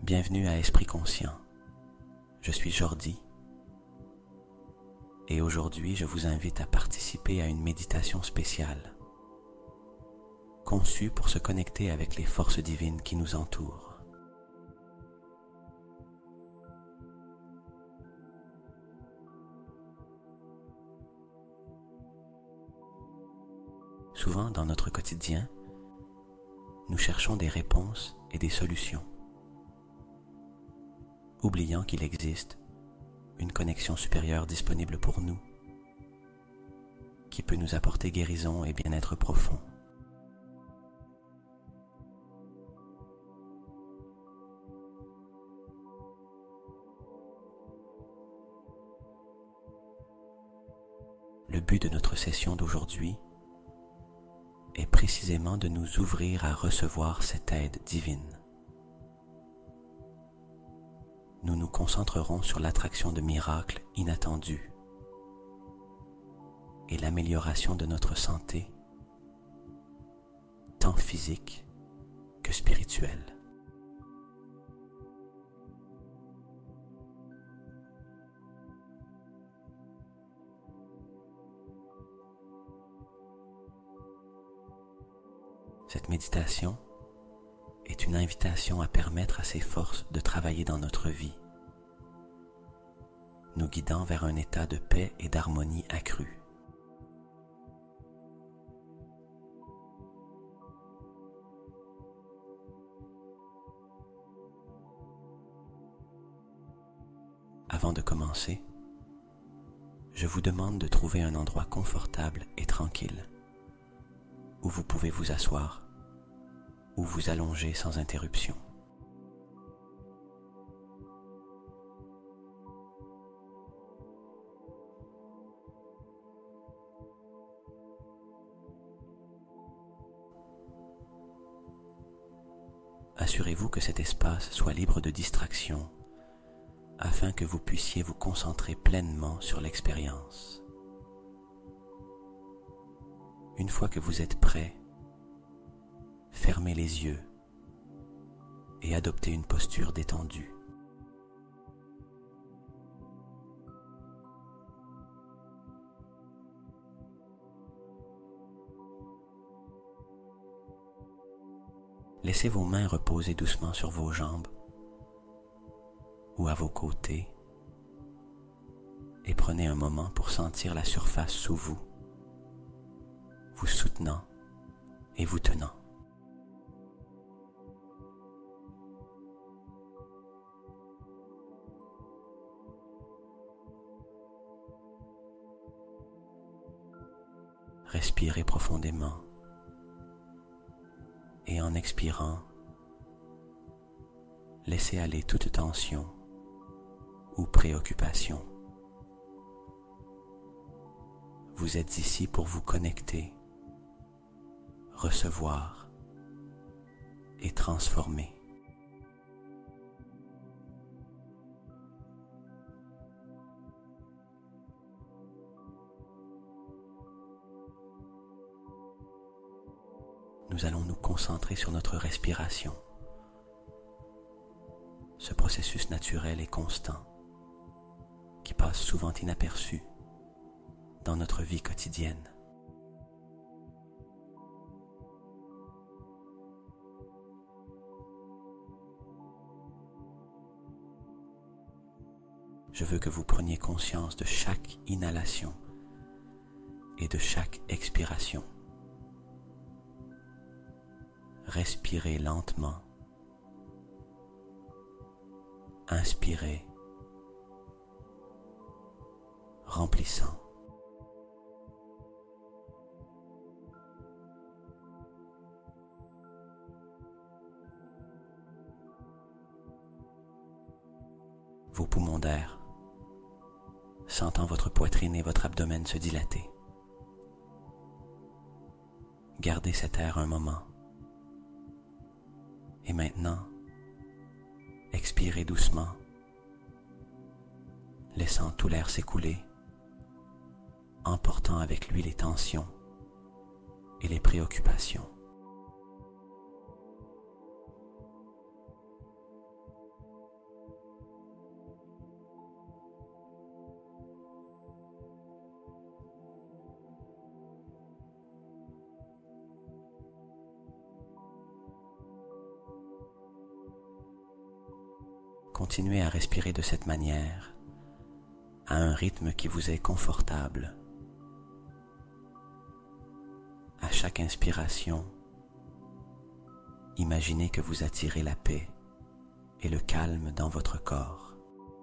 Bienvenue à Esprit Conscient. Je suis Jordi et aujourd'hui je vous invite à participer à une méditation spéciale conçue pour se connecter avec les forces divines qui nous entourent. Souvent dans notre quotidien, nous cherchons des réponses et des solutions, oubliant qu'il existe une connexion supérieure disponible pour nous, qui peut nous apporter guérison et bien-être profond. Le but de notre session d'aujourd'hui est précisément de nous ouvrir à recevoir cette aide divine. Nous nous concentrerons sur l'attraction de miracles inattendus et l'amélioration de notre santé, tant physique que spirituelle. Cette méditation est une invitation à permettre à ces forces de travailler dans notre vie, nous guidant vers un état de paix et d'harmonie accrue. Avant de commencer, je vous demande de trouver un endroit confortable et tranquille où vous pouvez vous asseoir ou vous allonger sans interruption. Assurez-vous que cet espace soit libre de distractions afin que vous puissiez vous concentrer pleinement sur l'expérience. Une fois que vous êtes prêt, fermez les yeux et adoptez une posture détendue. Laissez vos mains reposer doucement sur vos jambes ou à vos côtés et prenez un moment pour sentir la surface sous vous, vous soutenant et vous tenant. Respirez profondément et en expirant, laissez aller toute tension ou préoccupation. Vous êtes ici pour vous connecter, recevoir et transformer. Nous allons nous concentrer sur notre respiration. Ce processus naturel et constant qui passe souvent inaperçu dans notre vie quotidienne. Je veux que vous preniez conscience de chaque inhalation et de chaque expiration. Respirez lentement. Inspirez, remplissant. Vos poumons d'air, sentant votre poitrine et votre abdomen se dilater. Gardez cet air un moment. Et maintenant, expirez doucement, laissant tout l'air s'écouler, emportant avec lui les tensions et les préoccupations. continuez à respirer de cette manière, à un rythme qui vous est confortable. À chaque inspiration, imaginez que vous attirez la paix et le calme dans votre corps.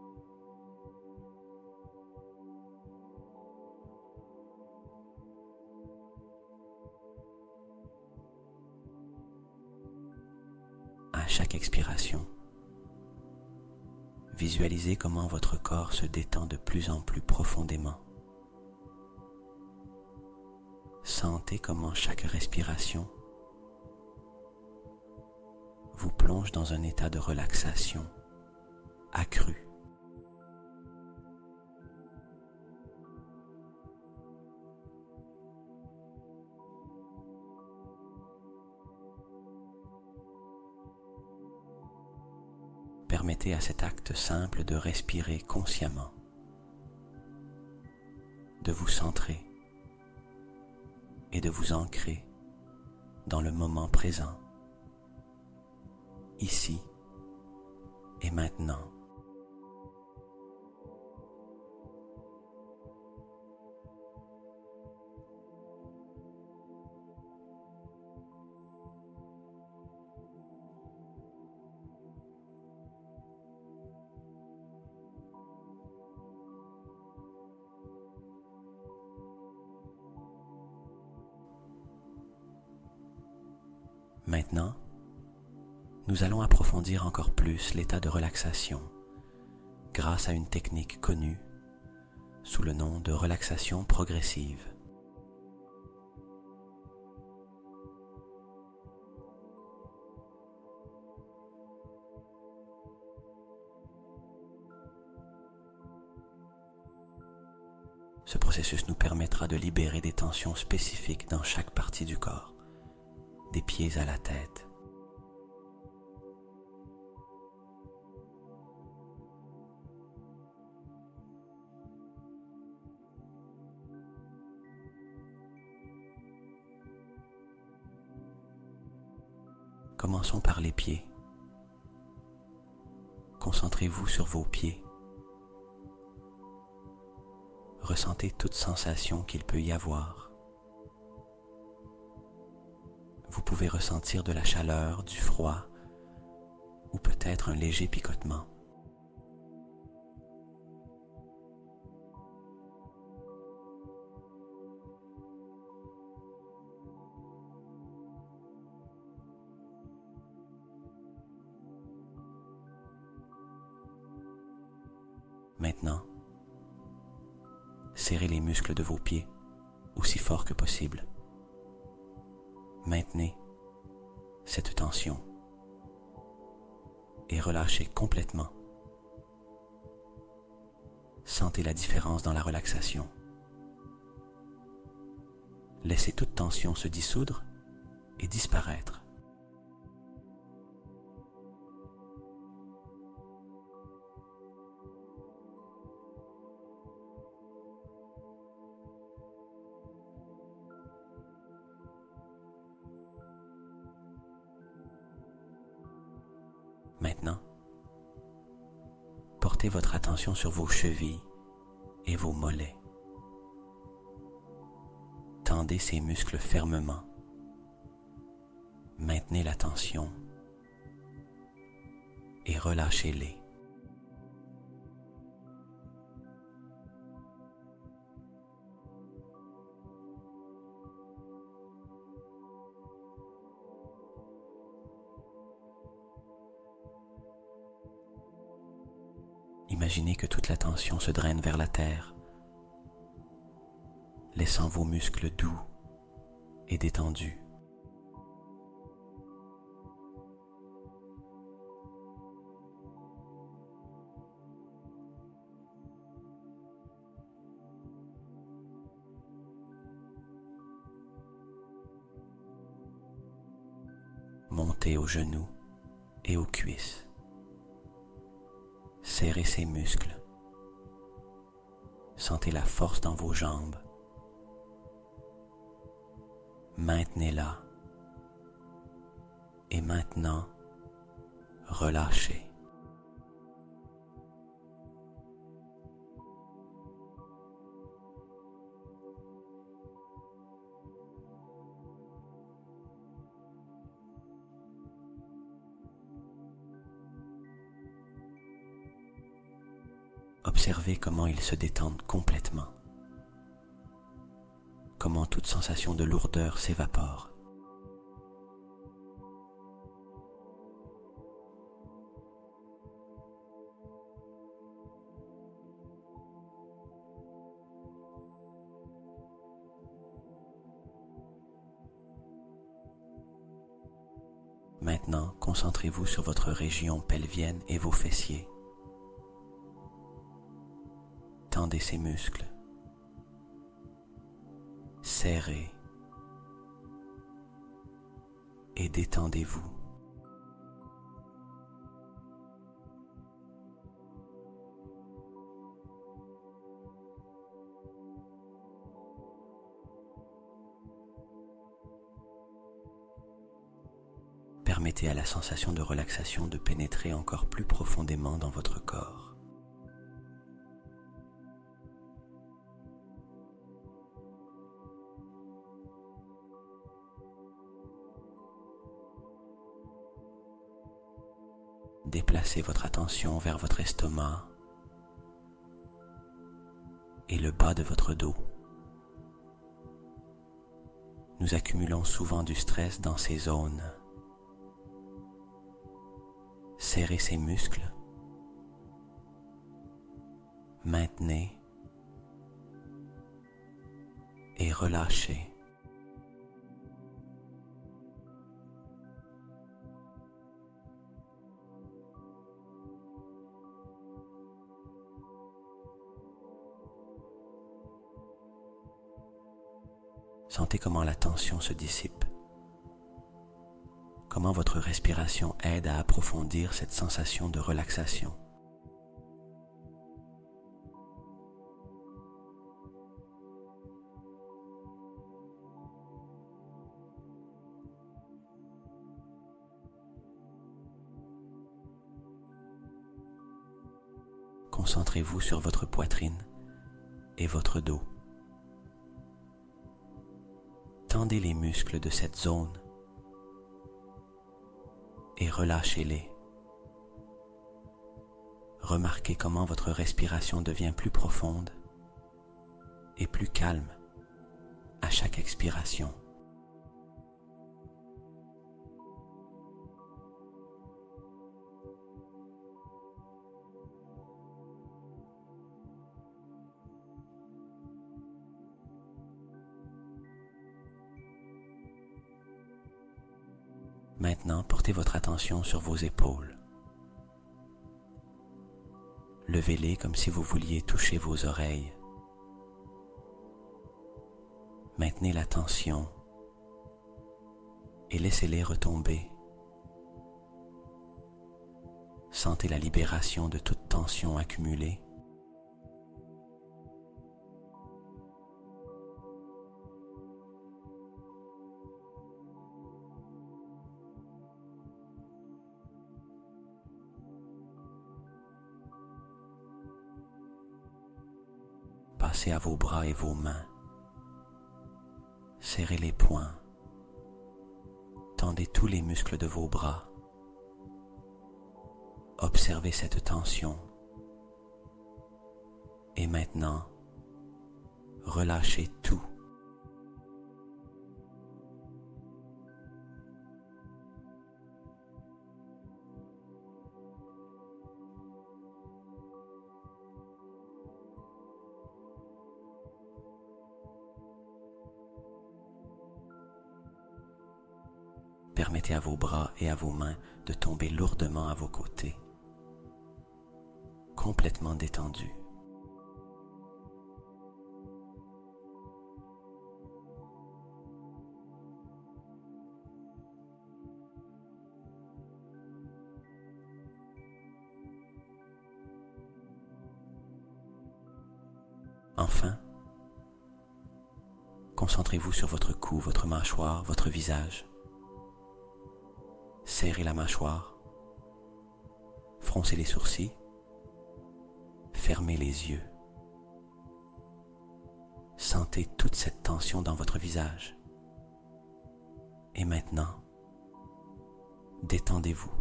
À chaque expiration, visualisez comment votre corps se détend de plus en plus profondément. Sentez comment chaque respiration vous plonge dans un état de relaxation accru. Permettez à cet acte simple de respirer consciemment, de vous centrer et de vous ancrer dans le moment présent, ici et maintenant. Maintenant, nous allons approfondir encore plus l'état de relaxation grâce à une technique connue sous le nom de relaxation progressive. Ce processus nous permettra de libérer des tensions spécifiques dans chaque partie du corps, des pieds à la tête. Commençons par les pieds. Concentrez-vous sur vos pieds. Ressentez toute sensation qu'il peut y avoir. Vous pouvez ressentir de la chaleur, du froid ou peut-être un léger picotement. Maintenant, serrez les muscles de vos pieds aussi fort que possible. Maintenez cette tension et relâchez complètement. Sentez la différence dans la relaxation. Laissez toute tension se dissoudre et disparaître. Maintenant, portez votre attention sur vos chevilles et vos mollets. Tendez ces muscles fermement. Maintenez la tension et relâchez-les. Imaginez que toute la tension se draine vers la terre, laissant vos muscles doux et détendus. Montez aux genoux et aux cuisses. Serrez ces muscles. Sentez la force dans vos jambes. Maintenez-la. Et maintenant, relâchez. observez comment ils se détendent complètement, comment toute sensation de lourdeur s'évapore. Maintenant, concentrez-vous sur votre région pelvienne et vos fessiers. Tendez ces muscles. Serrez et détendez-vous. Permettez à la sensation de relaxation de pénétrer encore plus profondément dans votre corps. Déplacez votre attention vers votre estomac et le bas de votre dos. Nous accumulons souvent du stress dans ces zones. Serrez ces muscles. Maintenez et relâchez. Sentez comment la tension se dissipe, comment votre respiration aide à approfondir cette sensation de relaxation. Concentrez-vous sur votre poitrine et votre dos. Tendez les muscles de cette zone et relâchez-les. Remarquez comment votre respiration devient plus profonde et plus calme à chaque expiration. Maintenant, portez votre attention sur vos épaules. Levez-les comme si vous vouliez toucher vos oreilles. Maintenez la tension et laissez-les retomber. Sentez la libération de toute tension accumulée. Passez à vos bras et vos mains. Serrez les poings. Tendez tous les muscles de vos bras. Observez cette tension. Et maintenant, relâchez tout. Permettez à vos bras et à vos mains de tomber lourdement à vos côtés, complètement détendus. Enfin, concentrez-vous sur votre cou, votre mâchoire, votre visage. Serrez la mâchoire, froncez les sourcils, fermez les yeux. Sentez toute cette tension dans votre visage. Et maintenant, détendez-vous.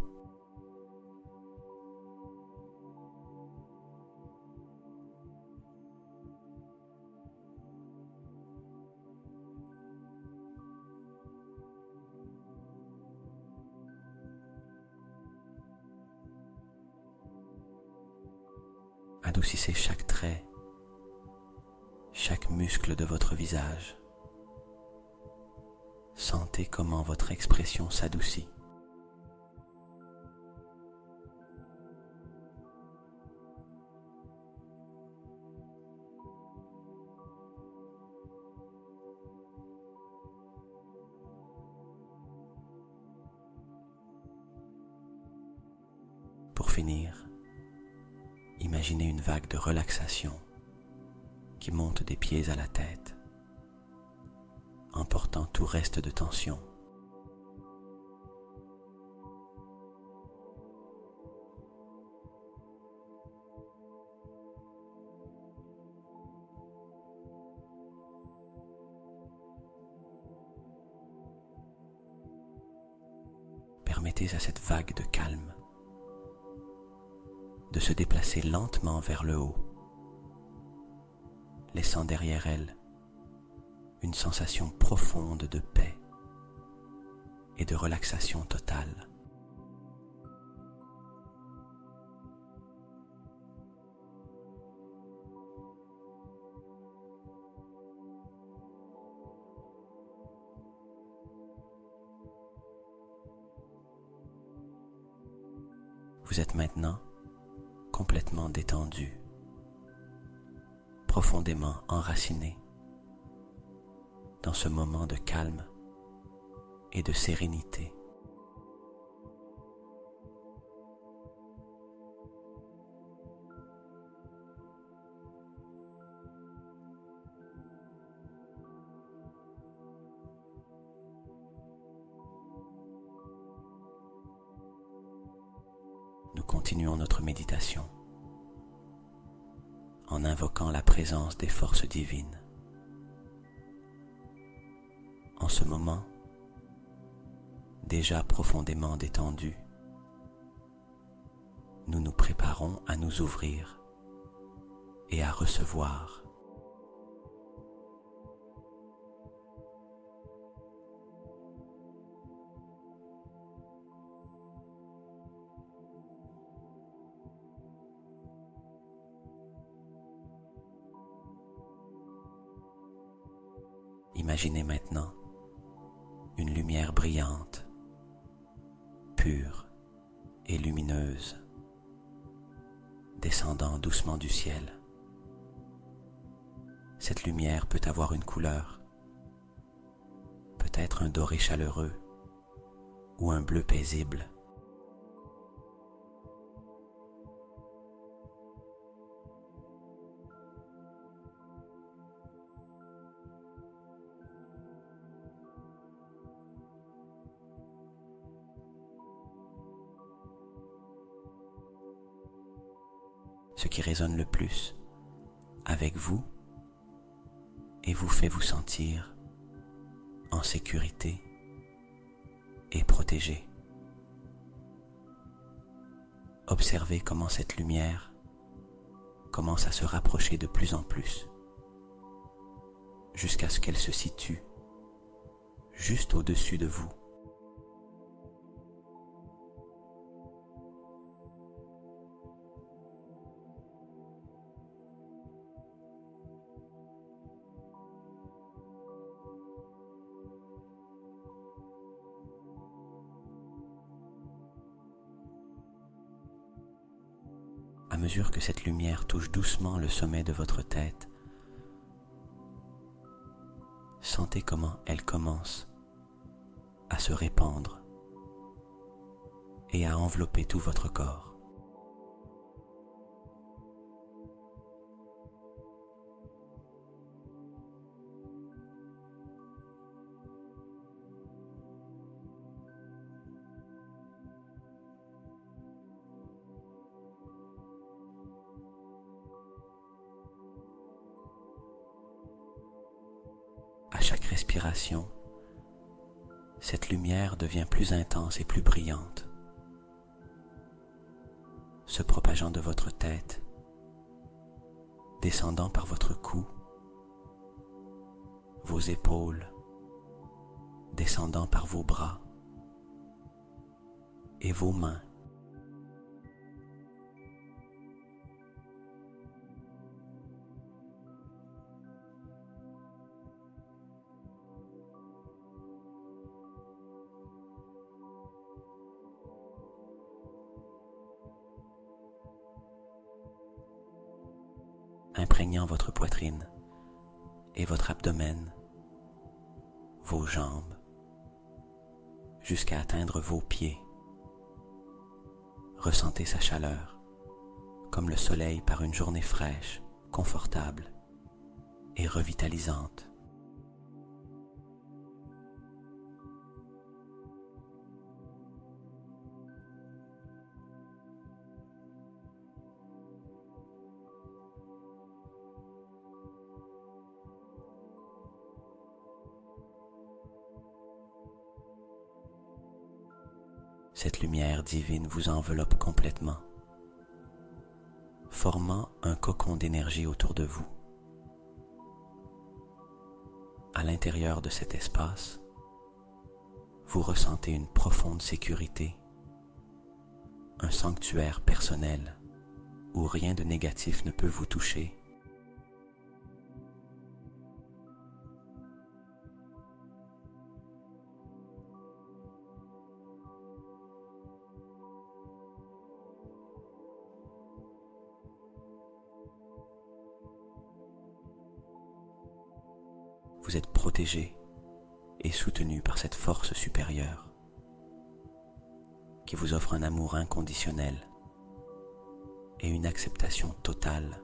Adoucissez chaque trait, chaque muscle de votre visage. Sentez comment votre expression s'adoucit. Pour finir, imaginez une vague de relaxation qui monte des pieds à la tête, emportant tout reste de tension. Permettez à cette vague de calme de se déplacer lentement vers le haut, laissant derrière elle une sensation profonde de paix et de relaxation totale. Vous êtes maintenant complètement détendu, profondément enraciné dans ce moment de calme et de sérénité. Nous continuons notre méditation en invoquant la présence des forces divines. En ce moment, déjà profondément détendu, nous nous préparons à nous ouvrir et à recevoir. Imaginez maintenant une lumière brillante, pure et lumineuse, descendant doucement du ciel. Cette lumière peut avoir une couleur, peut-être un doré chaleureux ou un bleu paisible. Ce qui résonne le plus avec vous et vous fait vous sentir en sécurité et protégé. Observez comment cette lumière commence à se rapprocher de plus en plus, jusqu'à ce qu'elle se situe juste au-dessus de vous. À mesure que cette lumière touche doucement le sommet de votre tête, sentez comment elle commence à se répandre et à envelopper tout votre corps. À chaque respiration, cette lumière devient plus intense et plus brillante, se propageant de votre tête, descendant par votre cou, vos épaules, descendant par vos bras et vos mains. imprégnant votre poitrine et votre abdomen, vos jambes, jusqu'à atteindre vos pieds. Ressentez sa chaleur, comme le soleil par une journée fraîche, confortable et revitalisante. Cette lumière divine vous enveloppe complètement, formant un cocon d'énergie autour de vous. À l'intérieur de cet espace, vous ressentez une profonde sécurité, un sanctuaire personnel où rien de négatif ne peut vous toucher. Vous êtes protégé et soutenu par cette force supérieure qui vous offre un amour inconditionnel et une acceptation totale.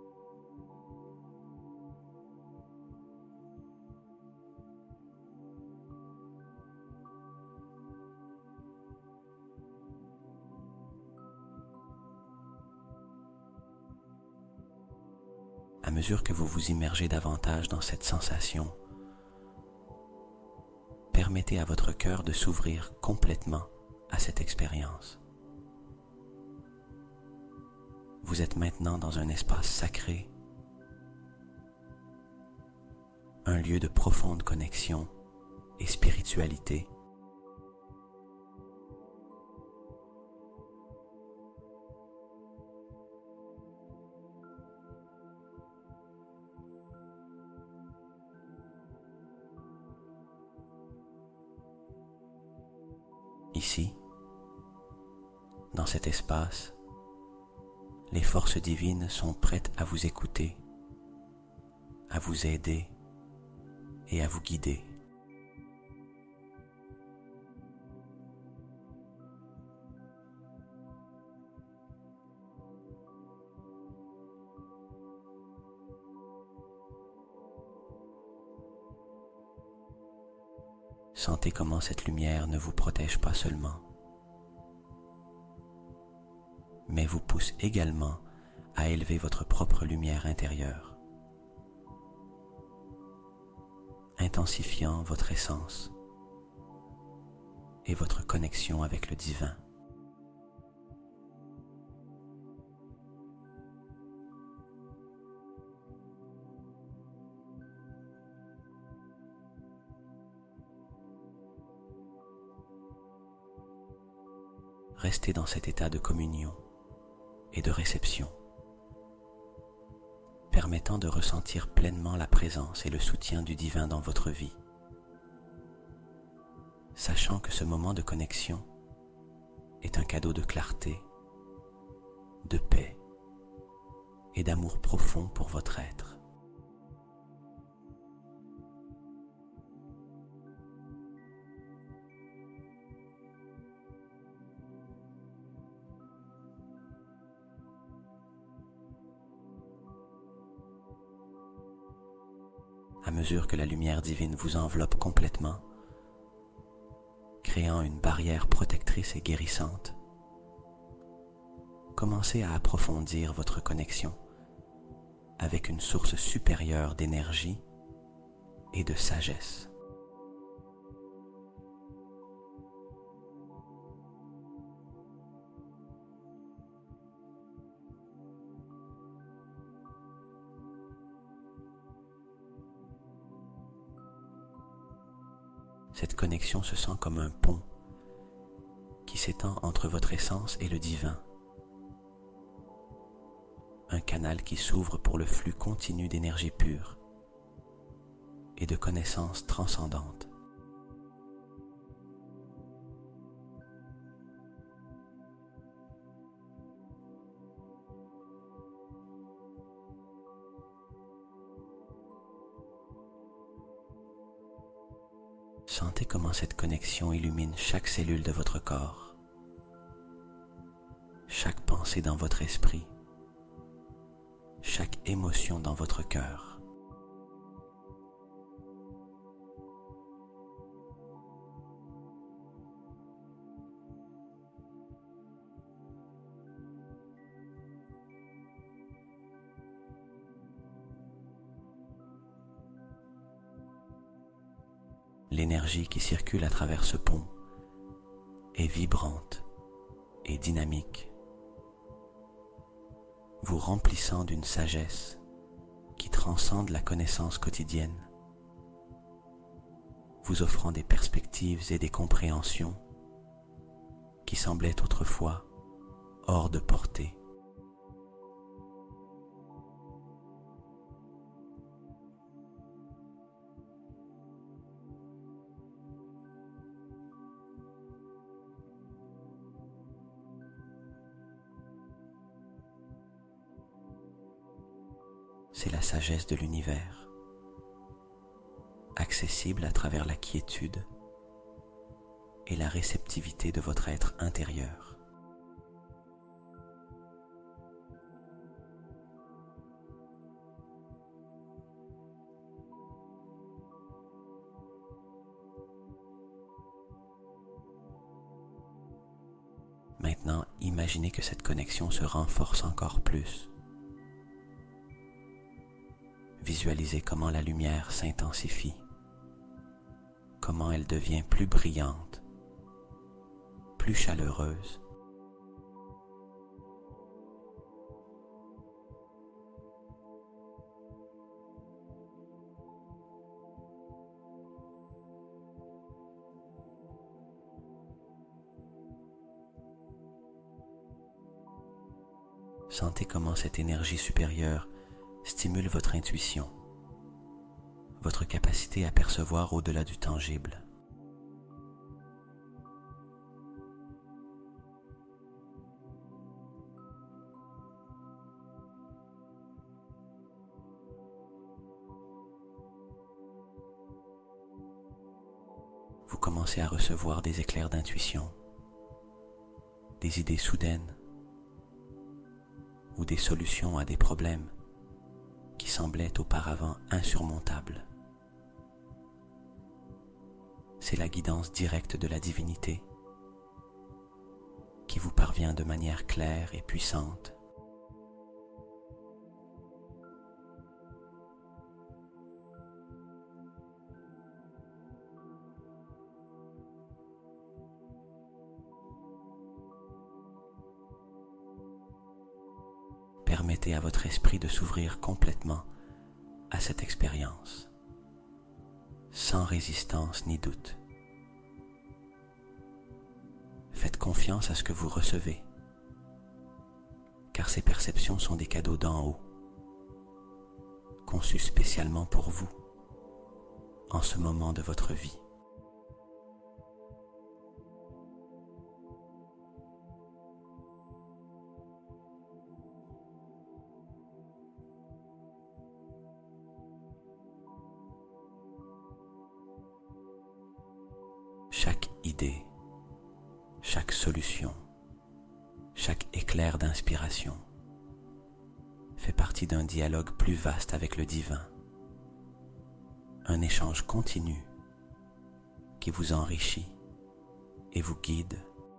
À mesure que vous vous immergez davantage dans cette sensation, permettez à votre cœur de s'ouvrir complètement à cette expérience. Vous êtes maintenant dans un espace sacré, un lieu de profonde connexion et spiritualité. Ici, dans cet espace, les forces divines sont prêtes à vous écouter, à vous aider et à vous guider. Sentez comment cette lumière ne vous protège pas seulement, mais vous pousse également à élever votre propre lumière intérieure, intensifiant votre essence et votre connexion avec le divin. Restez dans cet état de communion et de réception, permettant de ressentir pleinement la présence et le soutien du divin dans votre vie, sachant que ce moment de connexion est un cadeau de clarté, de paix et d'amour profond pour votre être. À mesure que la lumière divine vous enveloppe complètement, créant une barrière protectrice et guérissante, commencez à approfondir votre connexion avec une source supérieure d'énergie et de sagesse. Cette connexion se sent comme un pont qui s'étend entre votre essence et le divin. Un canal qui s'ouvre pour le flux continu d'énergie pure et de connaissances transcendantes. Sentez comment cette connexion illumine chaque cellule de votre corps, chaque pensée dans votre esprit, chaque émotion dans votre cœur. L'énergie qui circule à travers ce pont est vibrante et dynamique, vous remplissant d'une sagesse qui transcende la connaissance quotidienne, vous offrant des perspectives et des compréhensions qui semblaient autrefois hors de portée. C'est la sagesse de l'univers, accessible à travers la quiétude et la réceptivité de votre être intérieur. Maintenant, imaginez que cette connexion se renforce encore plus. Visualisez comment la lumière s'intensifie, comment elle devient plus brillante, plus chaleureuse. Sentez comment cette énergie supérieure stimule votre intuition, votre capacité à percevoir au-delà du tangible. Vous commencez à recevoir des éclairs d'intuition, des idées soudaines ou des solutions à des problèmes qui semblaient auparavant insurmontables. C'est la guidance directe de la divinité qui vous parvient de manière claire et puissante. Permettez à votre esprit de s'ouvrir complètement à cette expérience, sans résistance ni doute. Faites confiance à ce que vous recevez, car ces perceptions sont des cadeaux d'en haut, conçus spécialement pour vous, en ce moment de votre vie. Chaque idée, chaque solution, chaque éclair d'inspiration fait partie d'un dialogue plus vaste avec le divin, un échange continu qui vous enrichit et vous guide.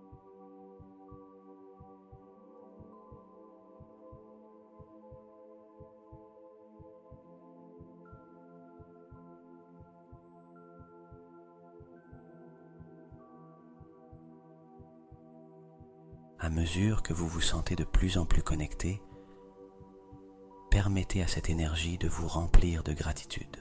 À mesure que vous vous sentez de plus en plus connecté, permettez à cette énergie de vous remplir de gratitude.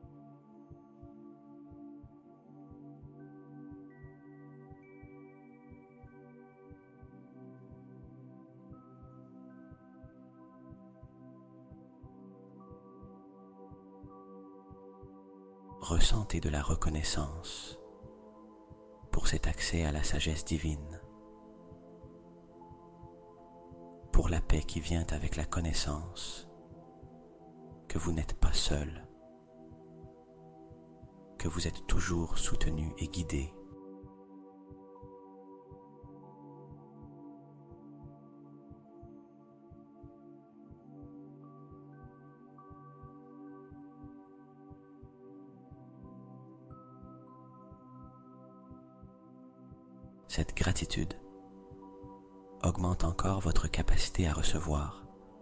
Ressentez de la reconnaissance pour cet accès à la sagesse divine, pour la paix qui vient avec la connaissance que vous n'êtes pas seul, que vous êtes toujours soutenu et guidé. Cette gratitude augmente encore votre capacité à recevoir,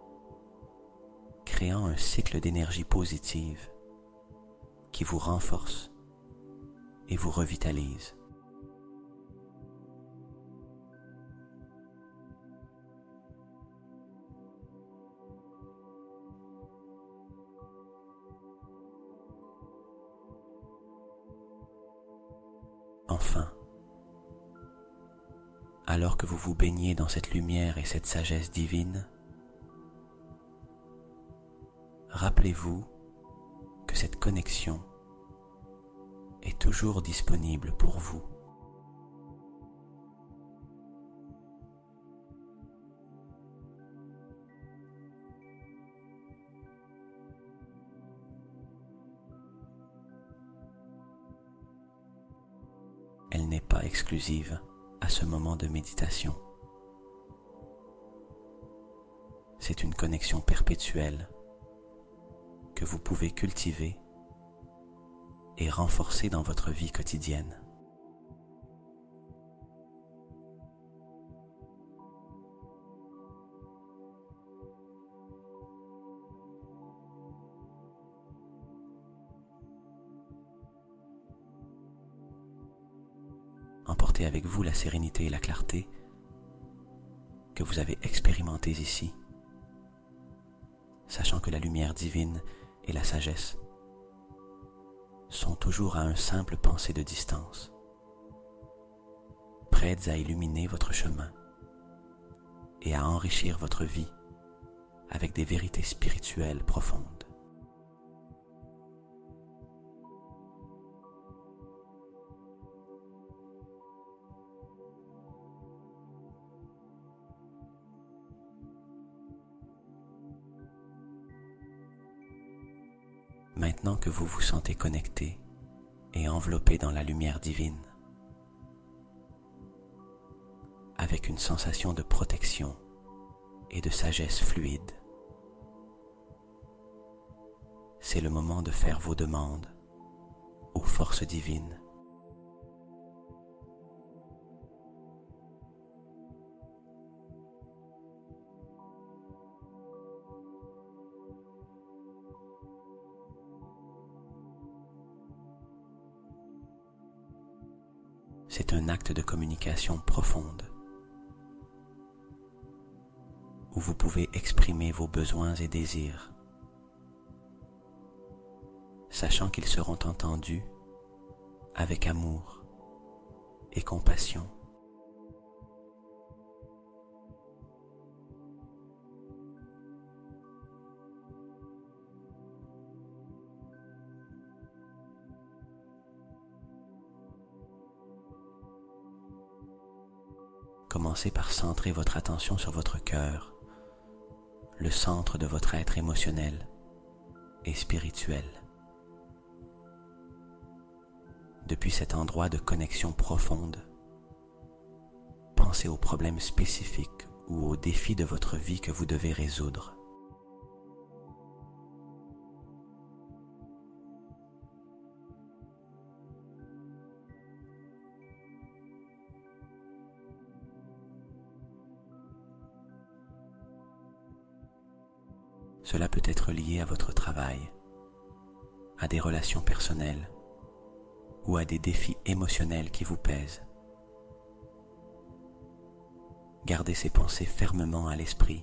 créant un cycle d'énergie positive qui vous renforce et vous revitalise. Enfin, alors que vous vous baignez dans cette lumière et cette sagesse divine, rappelez-vous que cette connexion est toujours disponible pour vous. Elle n'est pas exclusive à ce moment de méditation. C'est une connexion perpétuelle que vous pouvez cultiver et renforcer dans votre vie quotidienne. Emportez avec vous la sérénité et la clarté que vous avez expérimentées ici, sachant que la lumière divine et la sagesse sont toujours à un simple pensée de distance, prêtes à illuminer votre chemin et à enrichir votre vie avec des vérités spirituelles profondes. Maintenant que vous vous sentez connecté et enveloppé dans la lumière divine, avec une sensation de protection et de sagesse fluide, c'est le moment de faire vos demandes aux forces divines. C'est un acte de communication profonde où vous pouvez exprimer vos besoins et désirs, sachant qu'ils seront entendus avec amour et compassion. Commencez par centrer votre attention sur votre cœur, le centre de votre être émotionnel et spirituel. Depuis cet endroit de connexion profonde, pensez aux problèmes spécifiques ou aux défis de votre vie que vous devez résoudre. Cela peut être lié à votre travail, à des relations personnelles ou à des défis émotionnels qui vous pèsent. Gardez ces pensées fermement à l'esprit.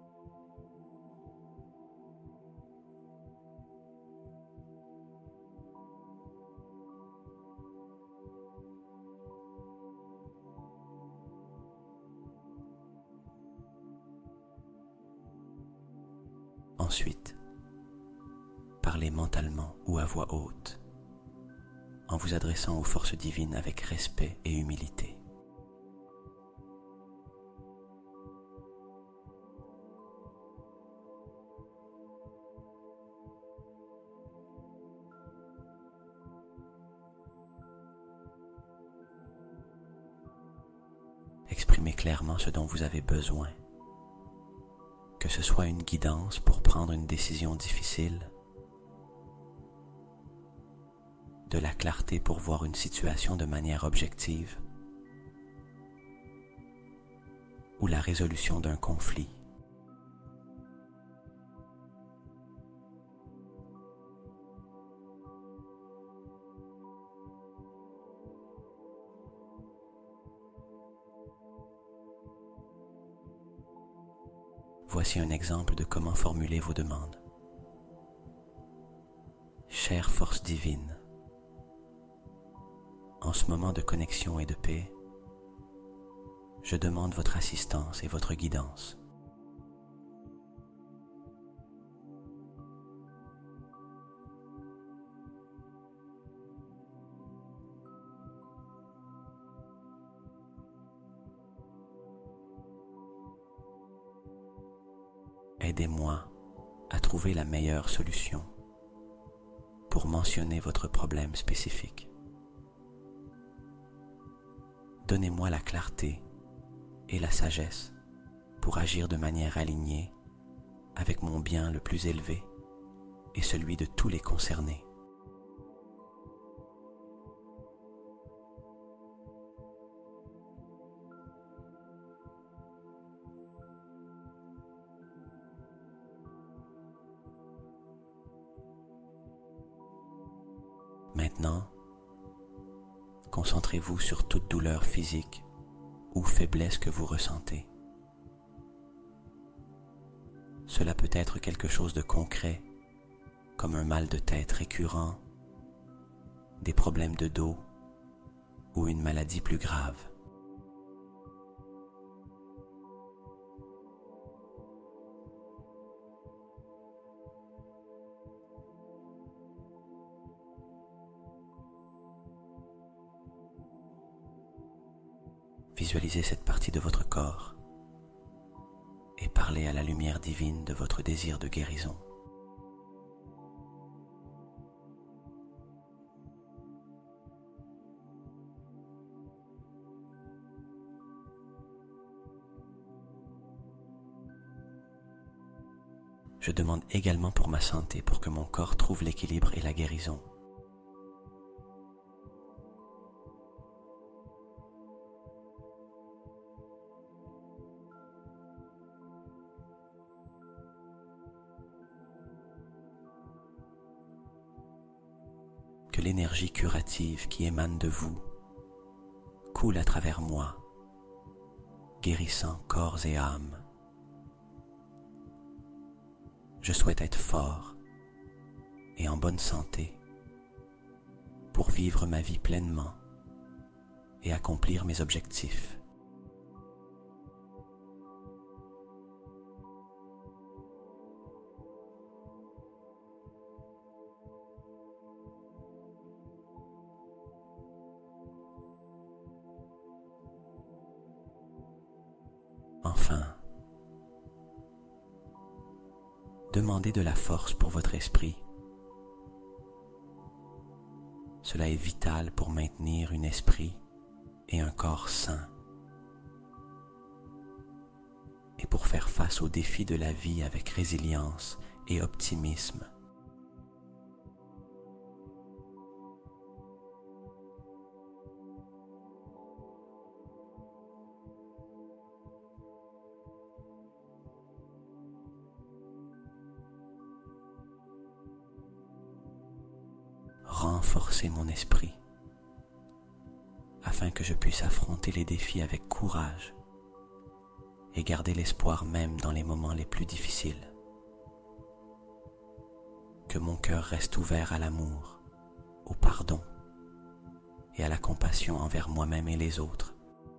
Ensuite, parlez mentalement ou à voix haute, en vous adressant aux forces divines avec respect et humilité. exprimer clairement ce dont vous avez besoin. Que ce soit une guidance pour prendre une décision difficile, de la clarté pour voir une situation de manière objective, ou la résolution d'un conflit. Voici un exemple de comment formuler vos demandes. Chère force divine, en ce moment de connexion et de paix, je demande votre assistance et votre guidance. Aidez-moi à trouver la meilleure solution pour mentionner votre problème spécifique. Donnez-moi la clarté et la sagesse pour agir de manière alignée avec mon bien le plus élevé et celui de tous les concernés. Maintenant, concentrez-vous sur toute douleur physique ou faiblesse que vous ressentez. Cela peut être quelque chose de concret, comme un mal de tête récurrent, des problèmes de dos ou une maladie plus grave. Visualisez cette partie de votre corps et parlez à la lumière divine de votre désir de guérison. Je demande également pour ma santé, pour que mon corps trouve l'équilibre et la guérison. Que l'énergie curative qui émane de vous coule à travers moi, guérissant corps et âme. Je souhaite être fort et en bonne santé pour vivre ma vie pleinement et accomplir mes objectifs. Enfin, demandez de la force pour votre esprit. Cela est vital pour maintenir un esprit et un corps sains et pour faire face aux défis de la vie avec résilience et optimisme. Renforcez mon esprit afin que je puisse affronter les défis avec courage et garder l'espoir même dans les moments les plus difficiles. Que mon cœur reste ouvert à l'amour, au pardon et à la compassion envers moi-même et les autres.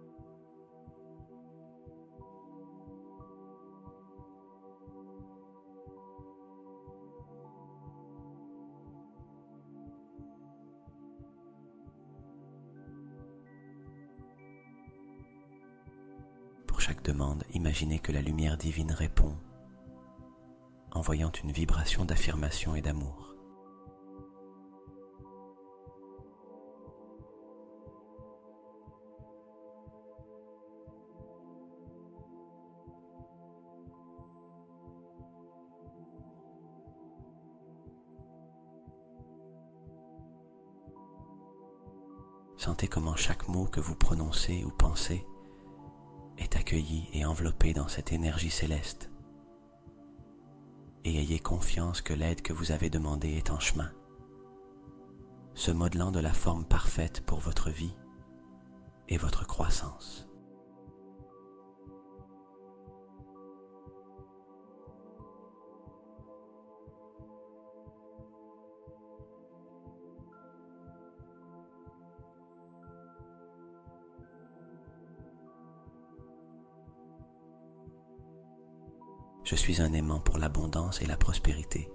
Pour chaque demande, imaginez que la lumière divine répond, envoyant une vibration d'affirmation et d'amour. Sentez comment chaque mot que vous prononcez ou pensez est accueilli et enveloppé dans cette énergie céleste. Et ayez confiance que l'aide que vous avez demandée est en chemin, se modelant de la forme parfaite pour votre vie et votre croissance. Je suis un aimant pour l'abondance et la prospérité.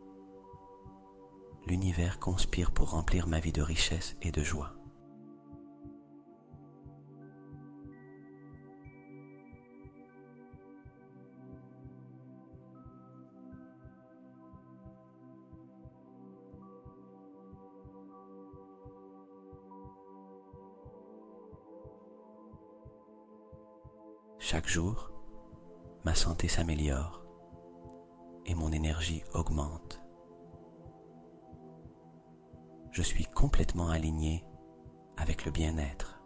L'univers conspire pour remplir ma vie de richesse et de joie. Chaque jour, ma santé s'améliore et mon énergie augmente. Je suis complètement aligné avec le bien-être.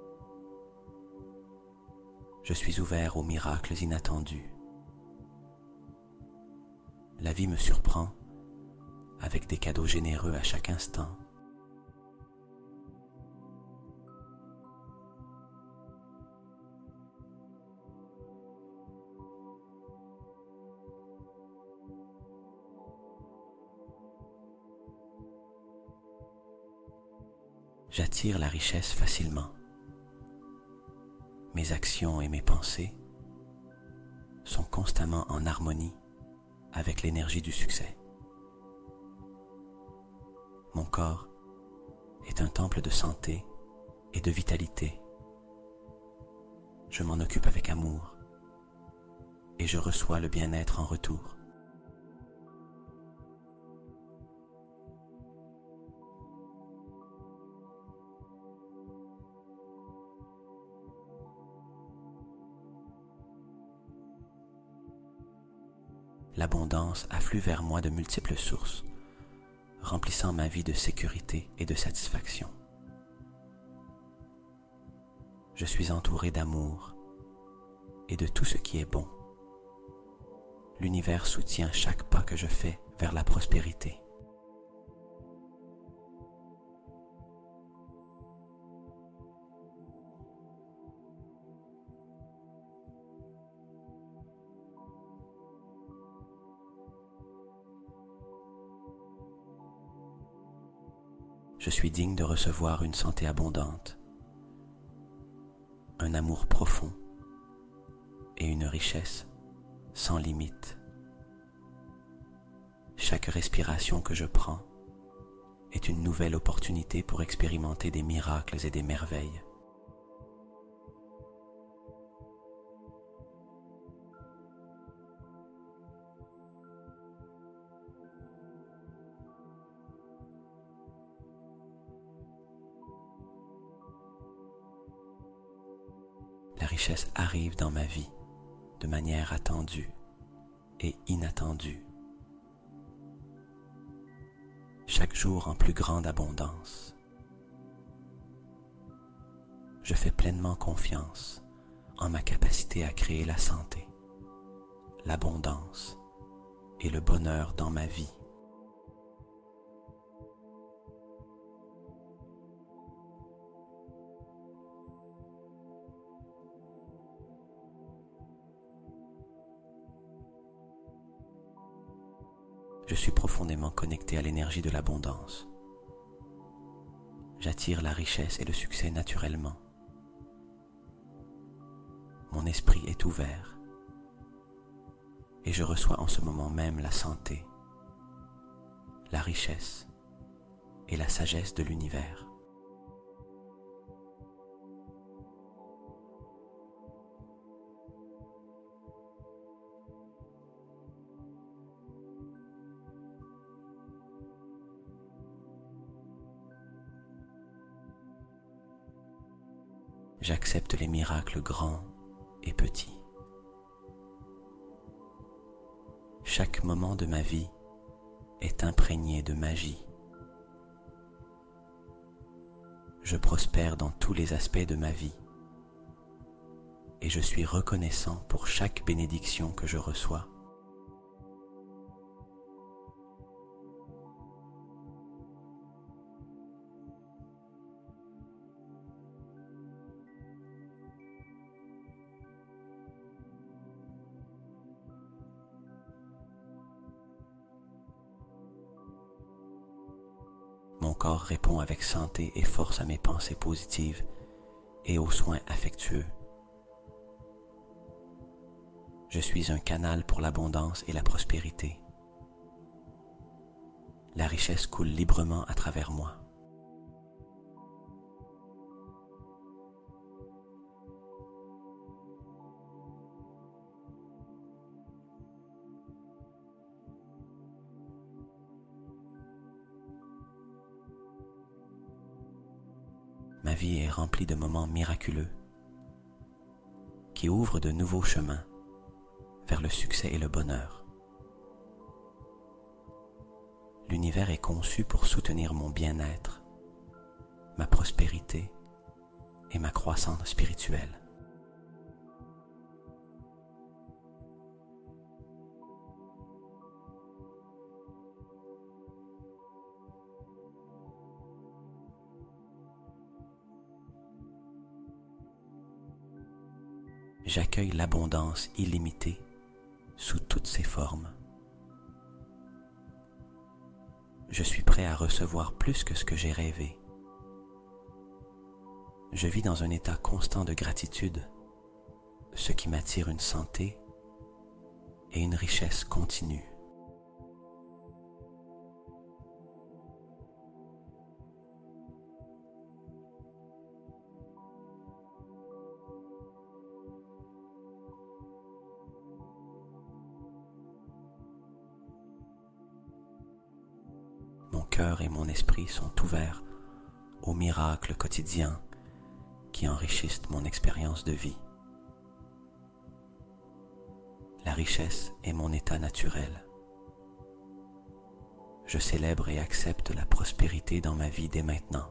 Je suis ouvert aux miracles inattendus. La vie me surprend avec des cadeaux généreux à chaque instant. J'attire la richesse facilement. Mes actions et mes pensées sont constamment en harmonie avec l'énergie du succès. Mon corps est un temple de santé et de vitalité. Je m'en occupe avec amour et je reçois le bien-être en retour. L'abondance afflue vers moi de multiples sources, remplissant ma vie de sécurité et de satisfaction. Je suis entouré d'amour et de tout ce qui est bon. L'univers soutient chaque pas que je fais vers la prospérité. Je suis digne de recevoir une santé abondante, un amour profond et une richesse sans limite. Chaque respiration que je prends est une nouvelle opportunité pour expérimenter des miracles et des merveilles. La richesse arrive dans ma vie de manière attendue et inattendue. Chaque jour en plus grande abondance. Je fais pleinement confiance en ma capacité à créer la santé, l'abondance et le bonheur dans ma vie. Je suis profondément connecté à l'énergie de l'abondance. J'attire la richesse et le succès naturellement. Mon esprit est ouvert et je reçois en ce moment même la santé, la richesse et la sagesse de l'univers. J'accepte les miracles grands et petits. Chaque moment de ma vie est imprégné de magie. Je prospère dans tous les aspects de ma vie et je suis reconnaissant pour chaque bénédiction que je reçois. Mon corps répond avec santé et force à mes pensées positives et aux soins affectueux. Je suis un canal pour l'abondance et la prospérité. La richesse coule librement à travers moi. Ma vie est remplie de moments miraculeux qui ouvrent de nouveaux chemins vers le succès et le bonheur. L'univers est conçu pour soutenir mon bien-être, ma prospérité et ma croissance spirituelle. J'accueille l'abondance illimitée sous toutes ses formes. Je suis prêt à recevoir plus que ce que j'ai rêvé. Je vis dans un état constant de gratitude, ce qui m'attire une santé et une richesse continue. Mon cœur et mon esprit sont ouverts aux miracles quotidiens qui enrichissent mon expérience de vie. La richesse est mon état naturel. Je célèbre et accepte la prospérité dans ma vie dès maintenant.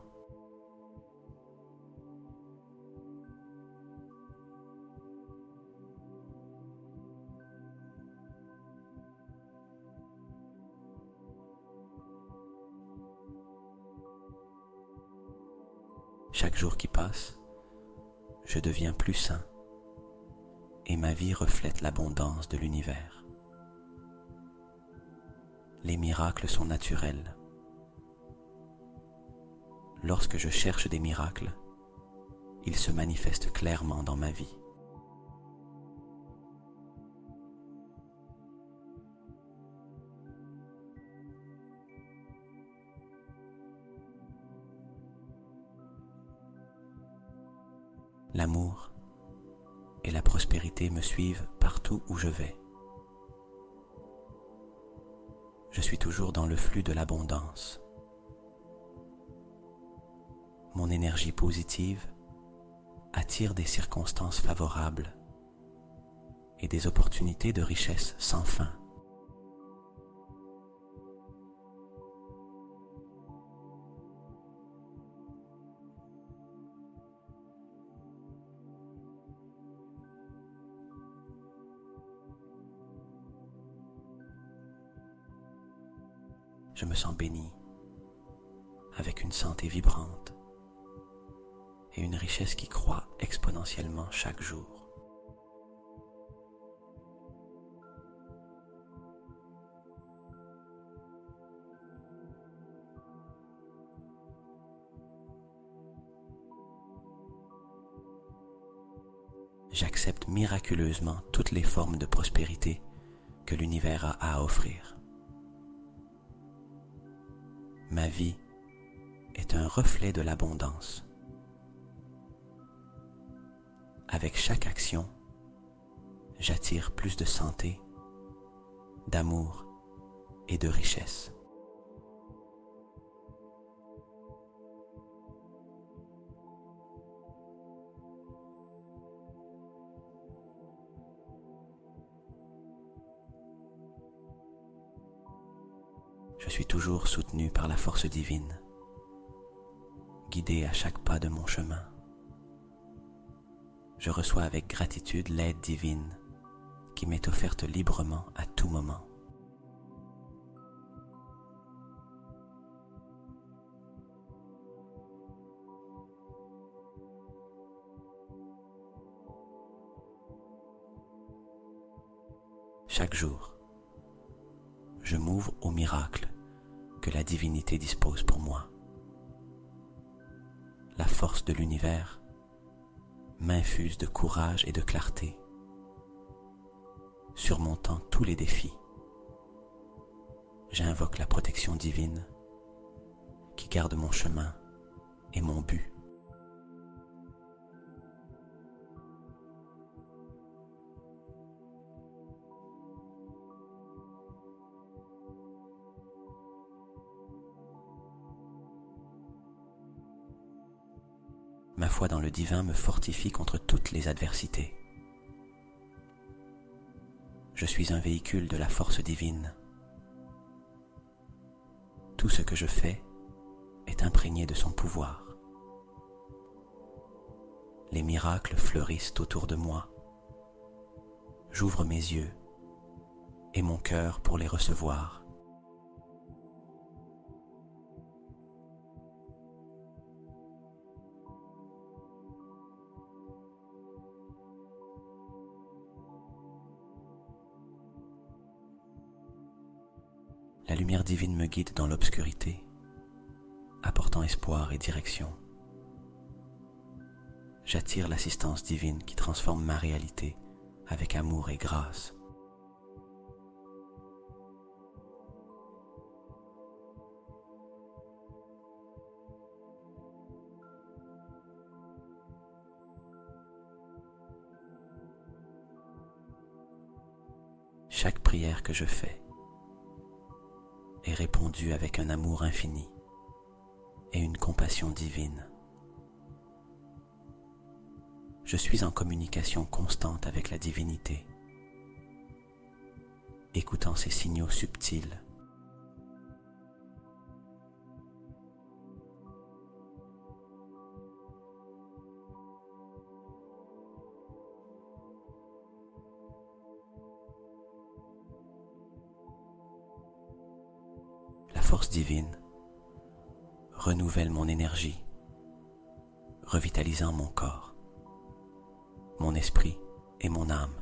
Chaque jour qui passe, je deviens plus sain et ma vie reflète l'abondance de l'univers. Les miracles sont naturels. Lorsque je cherche des miracles, ils se manifestent clairement dans ma vie. L'amour et la prospérité me suivent partout où je vais. Je suis toujours dans le flux de l'abondance. Mon énergie positive attire des circonstances favorables et des opportunités de richesse sans fin. Je me sens béni, avec une santé vibrante et une richesse qui croît exponentiellement chaque jour. J'accepte miraculeusement toutes les formes de prospérité que l'univers a à offrir. Ma vie est un reflet de l'abondance. Avec chaque action, j'attire plus de santé, d'amour et de richesse. Je suis toujours soutenu par la force divine, guider à chaque pas de mon chemin. Je reçois avec gratitude l'aide divine qui m'est offerte librement à tout moment. Chaque jour, je m'ouvre au miracle que la divinité dispose pour moi. La force de l'univers m'infuse de courage et de clarté, surmontant tous les défis. J'invoque la protection divine qui garde mon chemin et mon but. Ma foi dans le divin me fortifie contre toutes les adversités. Je suis un véhicule de la force divine. Tout ce que je fais est imprégné de son pouvoir. Les miracles fleurissent autour de moi. J'ouvre mes yeux et mon cœur pour les recevoir. La lumière divine me guide dans l'obscurité, apportant espoir et direction. J'attire l'assistance divine qui transforme ma réalité avec amour et grâce. Chaque prière que je fais est répondue avec un amour infini et une compassion divine. Je suis en communication constante avec la divinité, écoutant ses signaux subtils. La force divine renouvelle mon énergie, revitalisant mon corps, mon esprit et mon âme.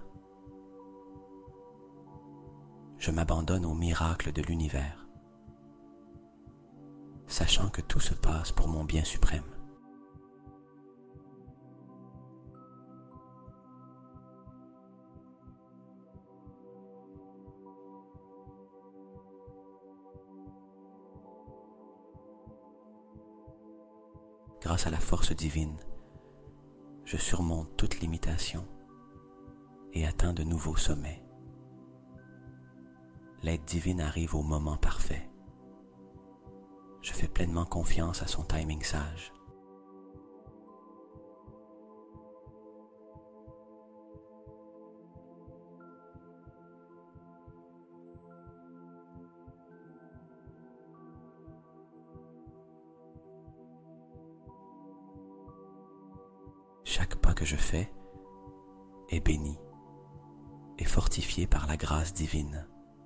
Je m'abandonne au miracle de l'univers, sachant que tout se passe pour mon bien suprême. Grâce à la force divine, je surmonte toute limitation et atteins de nouveaux sommets. L'aide divine arrive au moment parfait. Je fais pleinement confiance à son timing sage. Chaque pas que je fais est béni et fortifié par la grâce divine.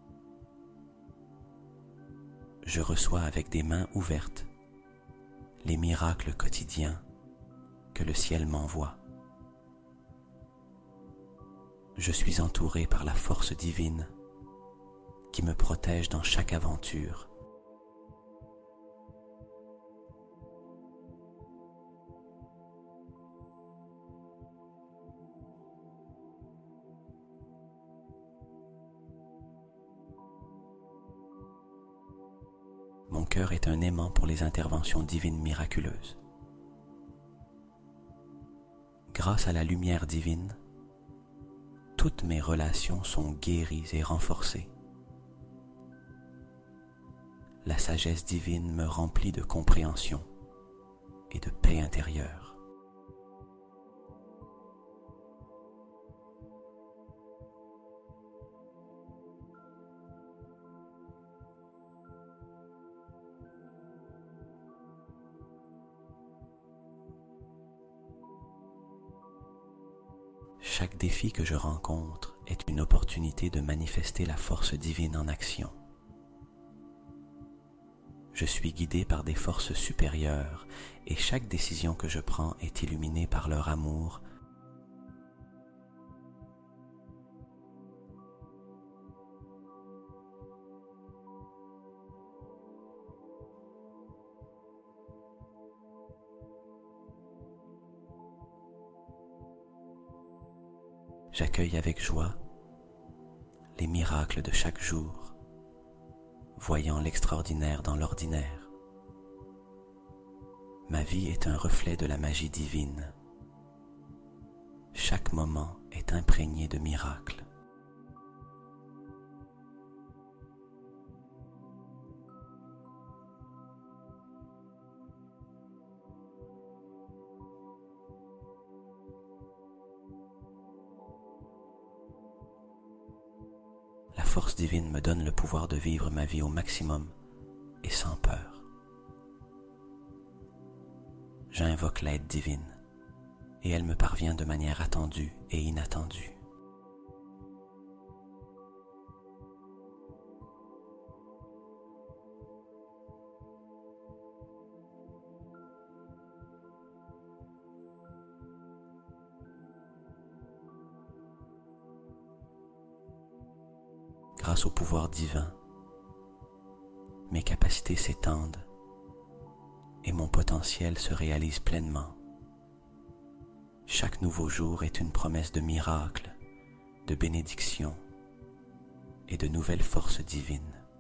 Je reçois avec des mains ouvertes les miracles quotidiens que le ciel m'envoie. Je suis entouré par la force divine qui me protège dans chaque aventure. Mon cœur est un aimant pour les interventions divines miraculeuses. Grâce à la lumière divine, toutes mes relations sont guéries et renforcées. La sagesse divine me remplit de compréhension et de paix intérieure. Chaque défi que je rencontre est une opportunité de manifester la force divine en action. Je suis guidé par des forces supérieures et chaque décision que je prends est illuminée par leur amour. J'accueille avec joie les miracles de chaque jour, voyant l'extraordinaire dans l'ordinaire. Ma vie est un reflet de la magie divine. Chaque moment est imprégné de miracles. La force divine me donne le pouvoir de vivre ma vie au maximum et sans peur. J'invoque l'aide divine et elle me parvient de manière attendue et inattendue. Grâce au pouvoir divin, mes capacités s'étendent et mon potentiel se réalise pleinement. Chaque nouveau jour est une promesse de miracle, de bénédiction et de nouvelles forces divines.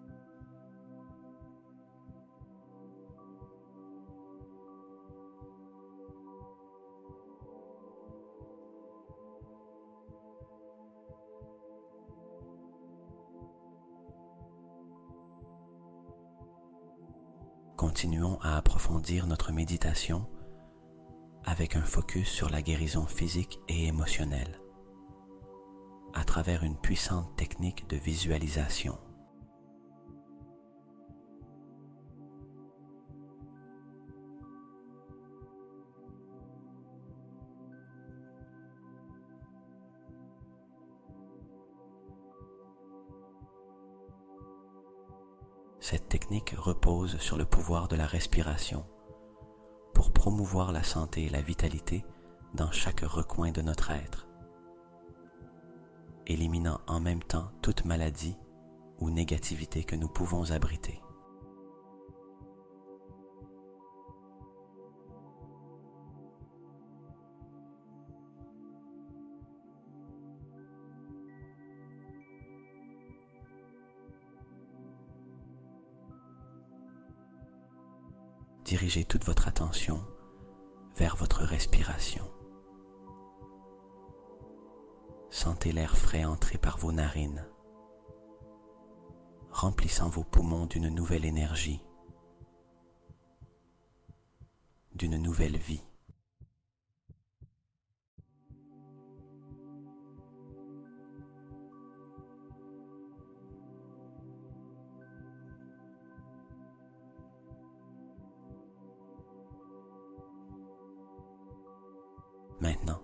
Continuons à approfondir notre méditation avec un focus sur la guérison physique et émotionnelle à travers une puissante technique de visualisation. Cette technique repose sur le pouvoir de la respiration pour promouvoir la santé et la vitalité dans chaque recoin de notre être, éliminant en même temps toute maladie ou négativité que nous pouvons abriter. Dirigez toute votre attention vers votre respiration. Sentez l'air frais entrer par vos narines, remplissant vos poumons d'une nouvelle énergie, d'une nouvelle vie. Maintenant,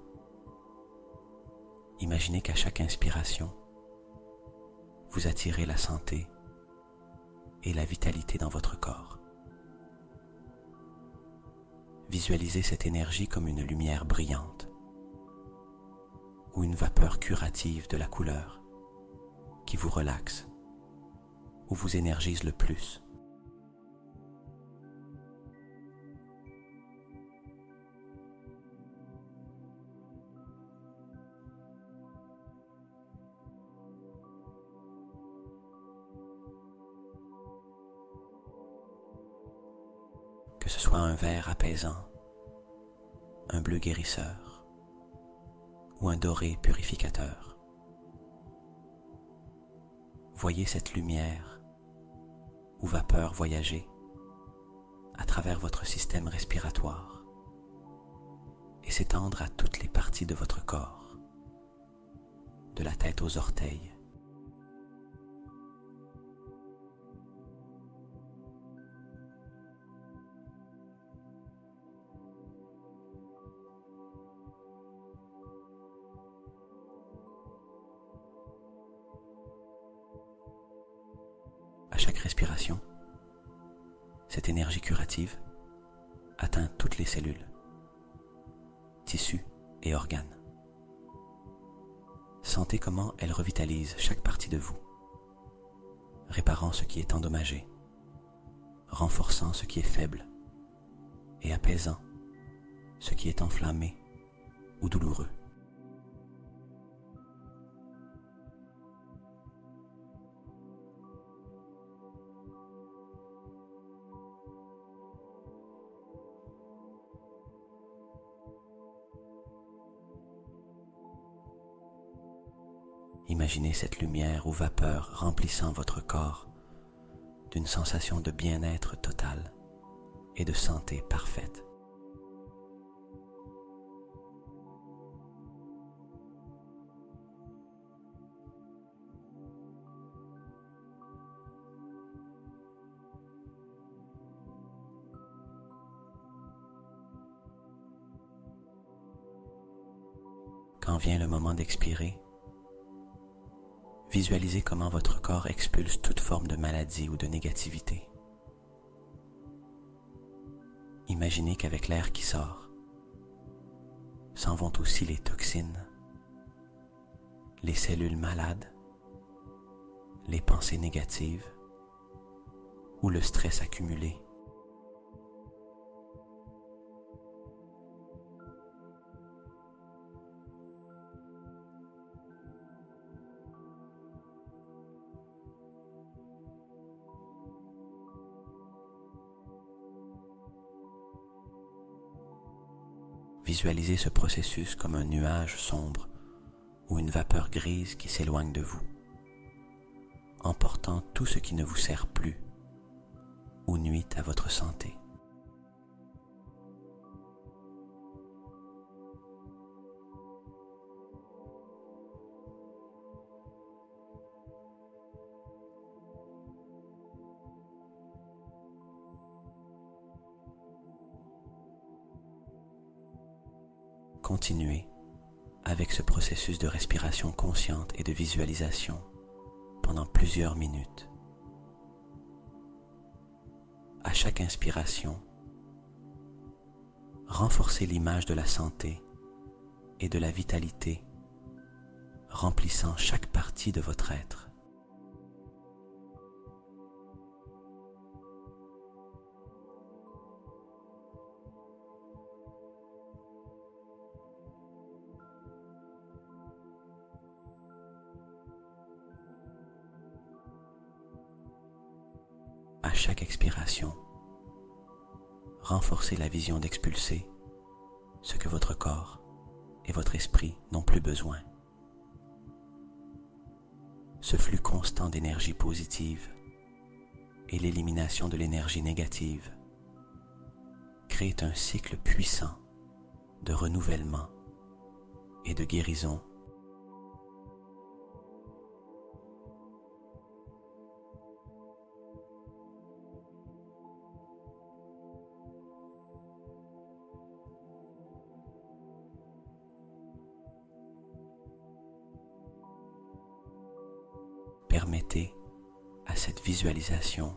imaginez qu'à chaque inspiration, vous attirez la santé et la vitalité dans votre corps. Visualisez cette énergie comme une lumière brillante ou une vapeur curative de la couleur qui vous relaxe ou vous énergise le plus. Que ce soit un vert apaisant, un bleu guérisseur ou un doré purificateur. Voyez cette lumière ou vapeur voyager à travers votre système respiratoire et s'étendre à toutes les parties de votre corps, de la tête aux orteils. respiration, cette énergie curative atteint toutes les cellules, tissus et organes. Sentez comment elle revitalise chaque partie de vous, réparant ce qui est endommagé, renforçant ce qui est faible et apaisant ce qui est enflammé ou douloureux. Imaginez cette lumière ou vapeur remplissant votre corps d'une sensation de bien-être total et de santé parfaite. Quand vient le moment d'expirer, visualisez comment votre corps expulse toute forme de maladie ou de négativité. Imaginez qu'avec l'air qui sort, s'en vont aussi les toxines, les cellules malades, les pensées négatives ou le stress accumulé. Visualisez ce processus comme un nuage sombre ou une vapeur grise qui s'éloigne de vous, emportant tout ce qui ne vous sert plus ou nuit à votre santé. Continuez avec ce processus de respiration consciente et de visualisation pendant plusieurs minutes. À chaque inspiration, renforcez l'image de la santé et de la vitalité, remplissant chaque partie de votre être. À chaque expiration, renforcez la vision d'expulser ce que votre corps et votre esprit n'ont plus besoin. Ce flux constant d'énergie positive et l'élimination de l'énergie négative créent un cycle puissant de renouvellement et de guérison. Permettez à cette visualisation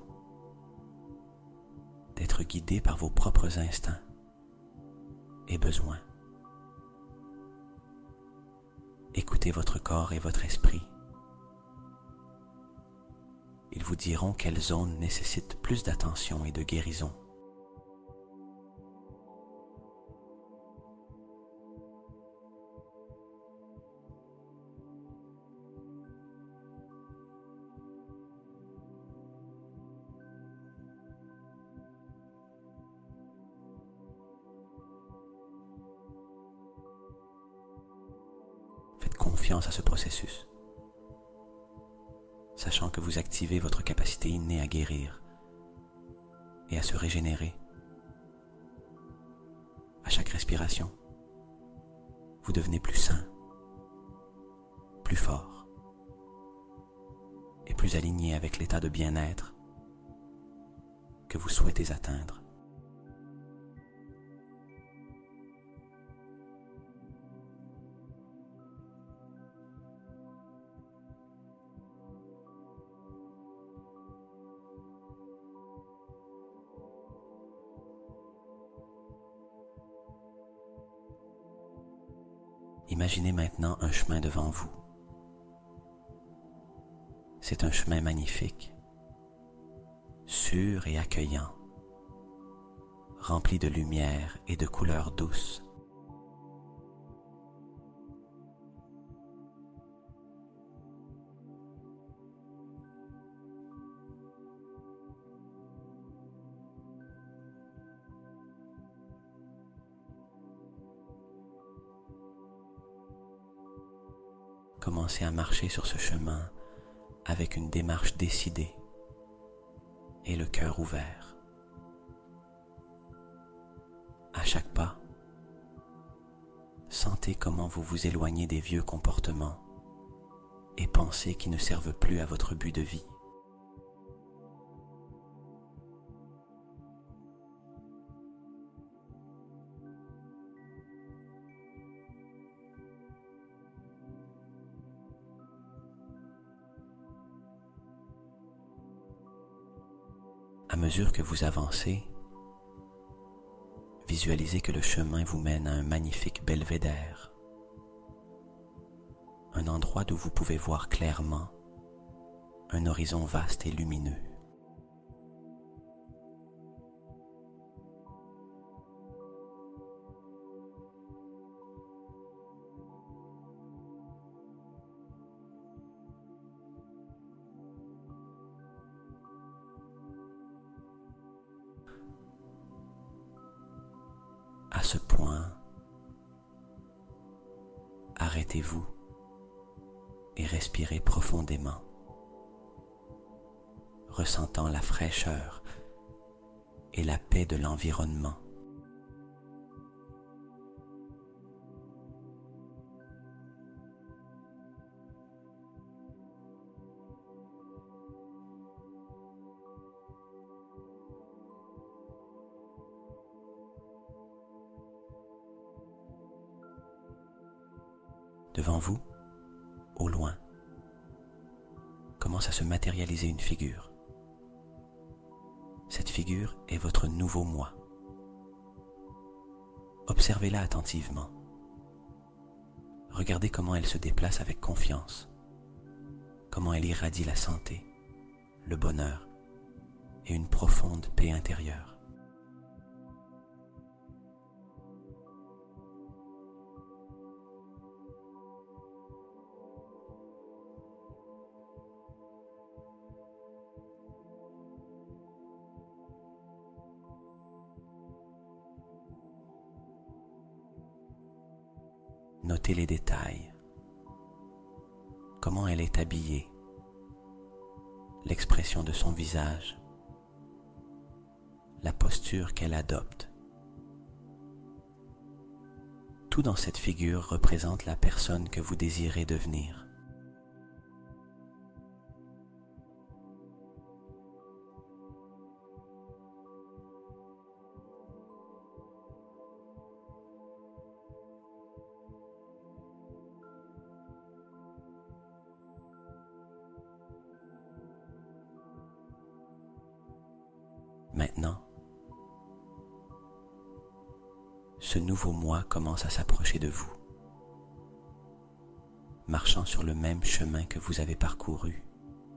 d'être guidée par vos propres instincts et besoins. Écoutez votre corps et votre esprit. Ils vous diront quelles zones nécessitent plus d'attention et de guérison. Faites confiance à ce processus, sachant que vous activez votre capacité innée à guérir et à se régénérer. À chaque respiration, vous devenez plus sain, plus fort et plus aligné avec l'état de bien-être que vous souhaitez atteindre. Imaginez maintenant un chemin devant vous. C'est un chemin magnifique, sûr et accueillant, rempli de lumière et de couleurs douces. Commencez à marcher sur ce chemin avec une démarche décidée et le cœur ouvert. À chaque pas, sentez comment vous vous éloignez des vieux comportements et pensées qui ne servent plus à votre but de vie. À mesure que vous avancez, visualisez que le chemin vous mène à un magnifique belvédère, un endroit d'où vous pouvez voir clairement un horizon vaste et lumineux. À ce point, arrêtez-vous et respirez profondément, ressentant la fraîcheur et la paix de l'environnement. Devant vous, au loin, commence à se matérialiser une figure. Cette figure est votre nouveau moi. Observez-la attentivement. Regardez comment elle se déplace avec confiance, comment elle irradie la santé, le bonheur et une profonde paix intérieure. Notez les détails, comment elle est habillée, l'expression de son visage, la posture qu'elle adopte. Tout dans cette figure représente la personne que vous désirez devenir. Maintenant, ce nouveau moi commence à s'approcher de vous, marchant sur le même chemin que vous avez parcouru.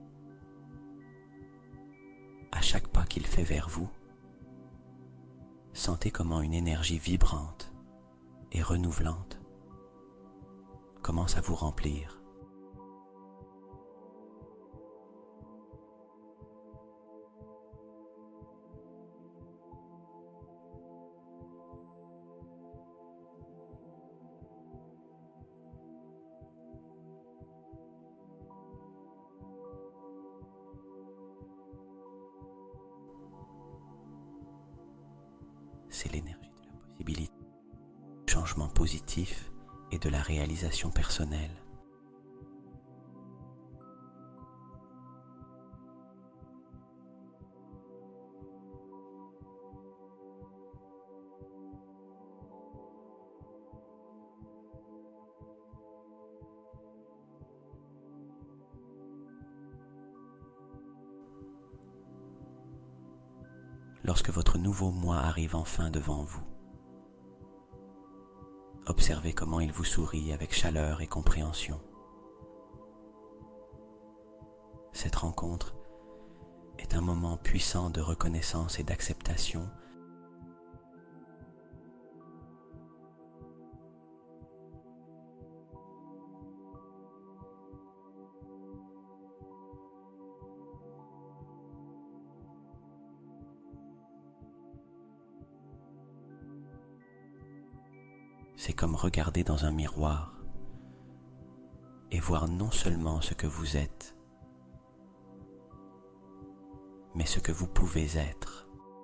À chaque pas qu'il fait vers vous, sentez comment une énergie vibrante et renouvelante commence à vous remplir. C'est l'énergie de la possibilité, du changement positif et de la réalisation personnelle. Lorsque votre nouveau moi arrive enfin devant vous, observez observez comment il vous sourit avec chaleur et compréhension. Cette rencontre est un moment puissant de reconnaissance et d'acceptation. C'est comme regarder dans un miroir et voir non seulement ce que vous êtes, mais ce que vous pouvez être.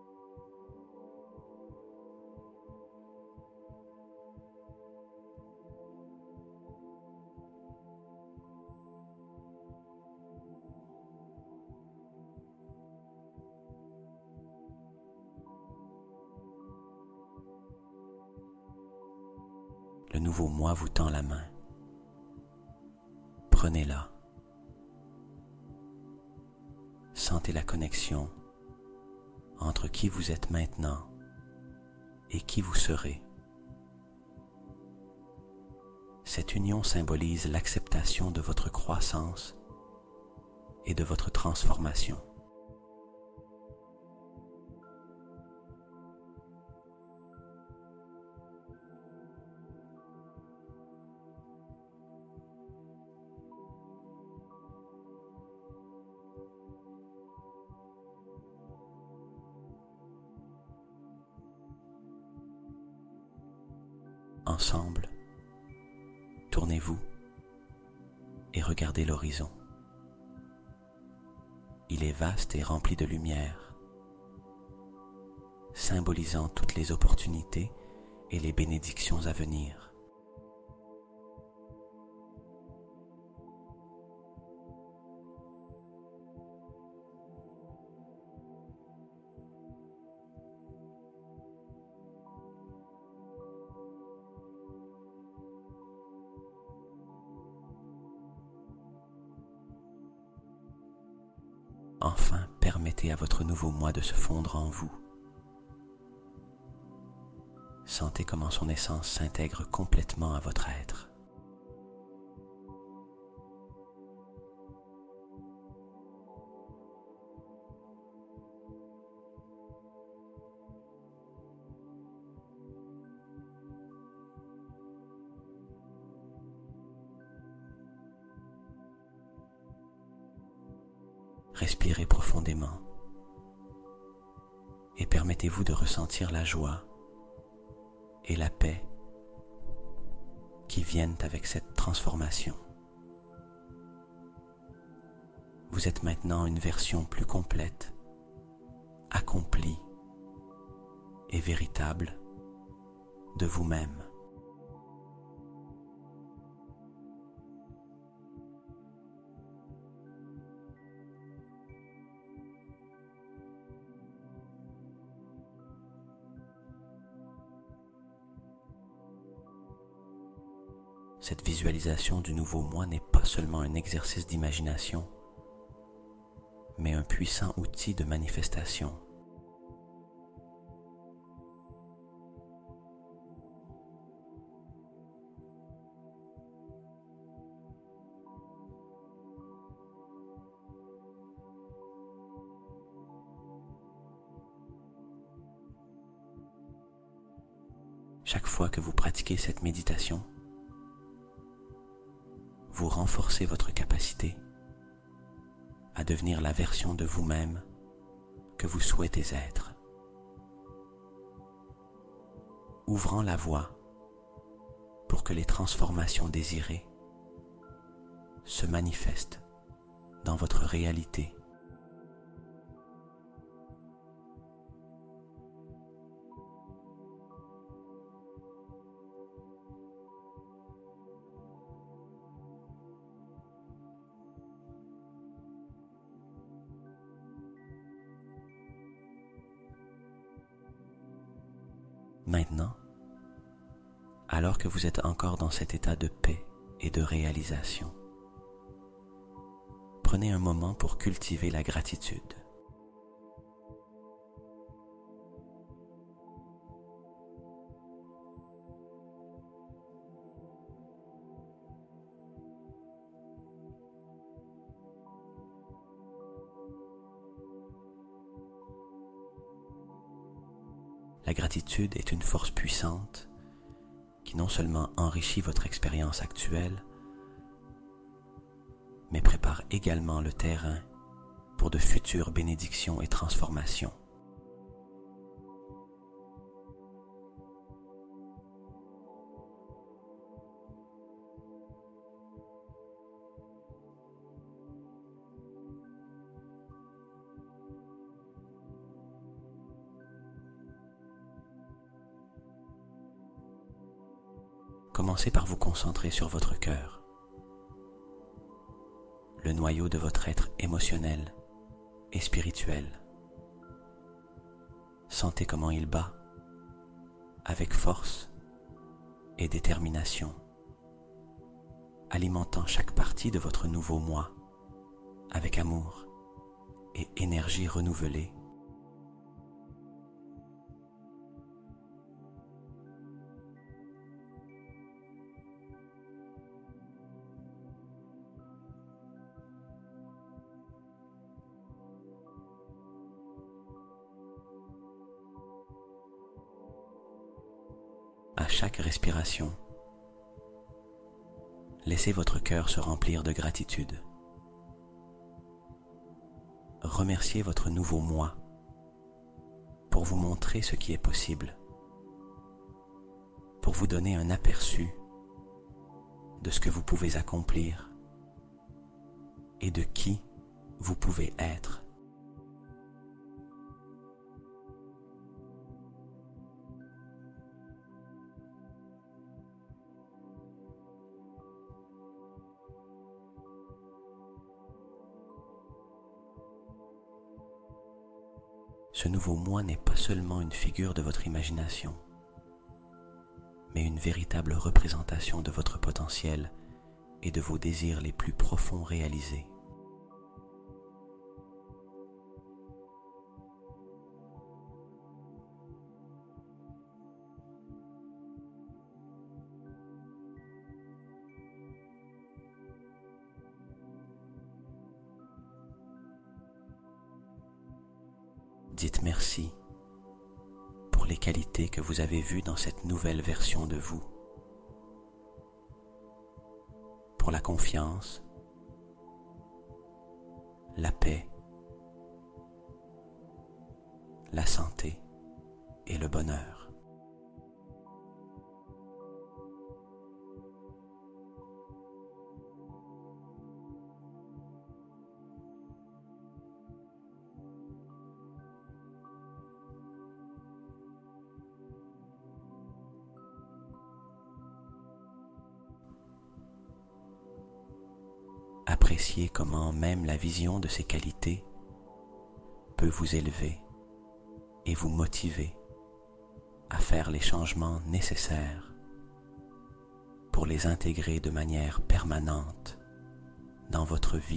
Le nouveau moi vous tend la main. Prenez-la. Sentez la connexion entre qui vous êtes maintenant et qui vous serez. Cette union symbolise l'acceptation de votre croissance et de votre transformation. Ensemble, tournez-vous et regardez l'horizon. Il est vaste et rempli de lumière, symbolisant toutes les opportunités et les bénédictions à venir. Enfin, permettez à votre nouveau moi de se fondre en vous. Sentez comment son essence s'intègre complètement à votre être. Respirez profondément et permettez-vous de ressentir la joie et la paix qui viennent avec cette transformation. Vous êtes maintenant une version plus complète, accomplie et véritable de vous-même. Cette visualisation du nouveau moi n'est pas seulement un exercice d'imagination, mais un puissant outil de manifestation. Chaque fois que vous pratiquez cette méditation, vous renforcez votre capacité à devenir la version de vous-même que vous souhaitez être, ouvrant la voie pour que les transformations désirées se manifestent dans votre réalité. Maintenant, alors que vous êtes encore dans cet état de paix et de réalisation, prenez un moment pour cultiver la gratitude. La gratitude est une force puissante qui non seulement enrichit votre expérience actuelle, mais prépare également le terrain pour de futures bénédictions et transformations. Commencez par vous concentrer sur votre cœur, le noyau de votre être émotionnel et spirituel. Sentez comment il bat, avec force et détermination, alimentant chaque partie de votre nouveau moi avec amour et énergie renouvelée. À chaque respiration, laissez votre cœur se remplir de gratitude. Remerciez votre nouveau moi pour vous montrer ce qui est possible, pour vous donner un aperçu de ce que vous pouvez accomplir et de qui vous pouvez être. Ce nouveau moi n'est pas seulement une figure de votre imagination, mais une véritable représentation de votre potentiel et de vos désirs les plus profonds réalisés. Dites merci pour les qualités que vous avez vues dans cette nouvelle version de vous, pour la confiance, la paix, la santé et le bonheur. Appréciez comment même la vision de ces qualités peut vous élever et vous motiver à faire les changements nécessaires pour les intégrer de manière permanente dans votre vie.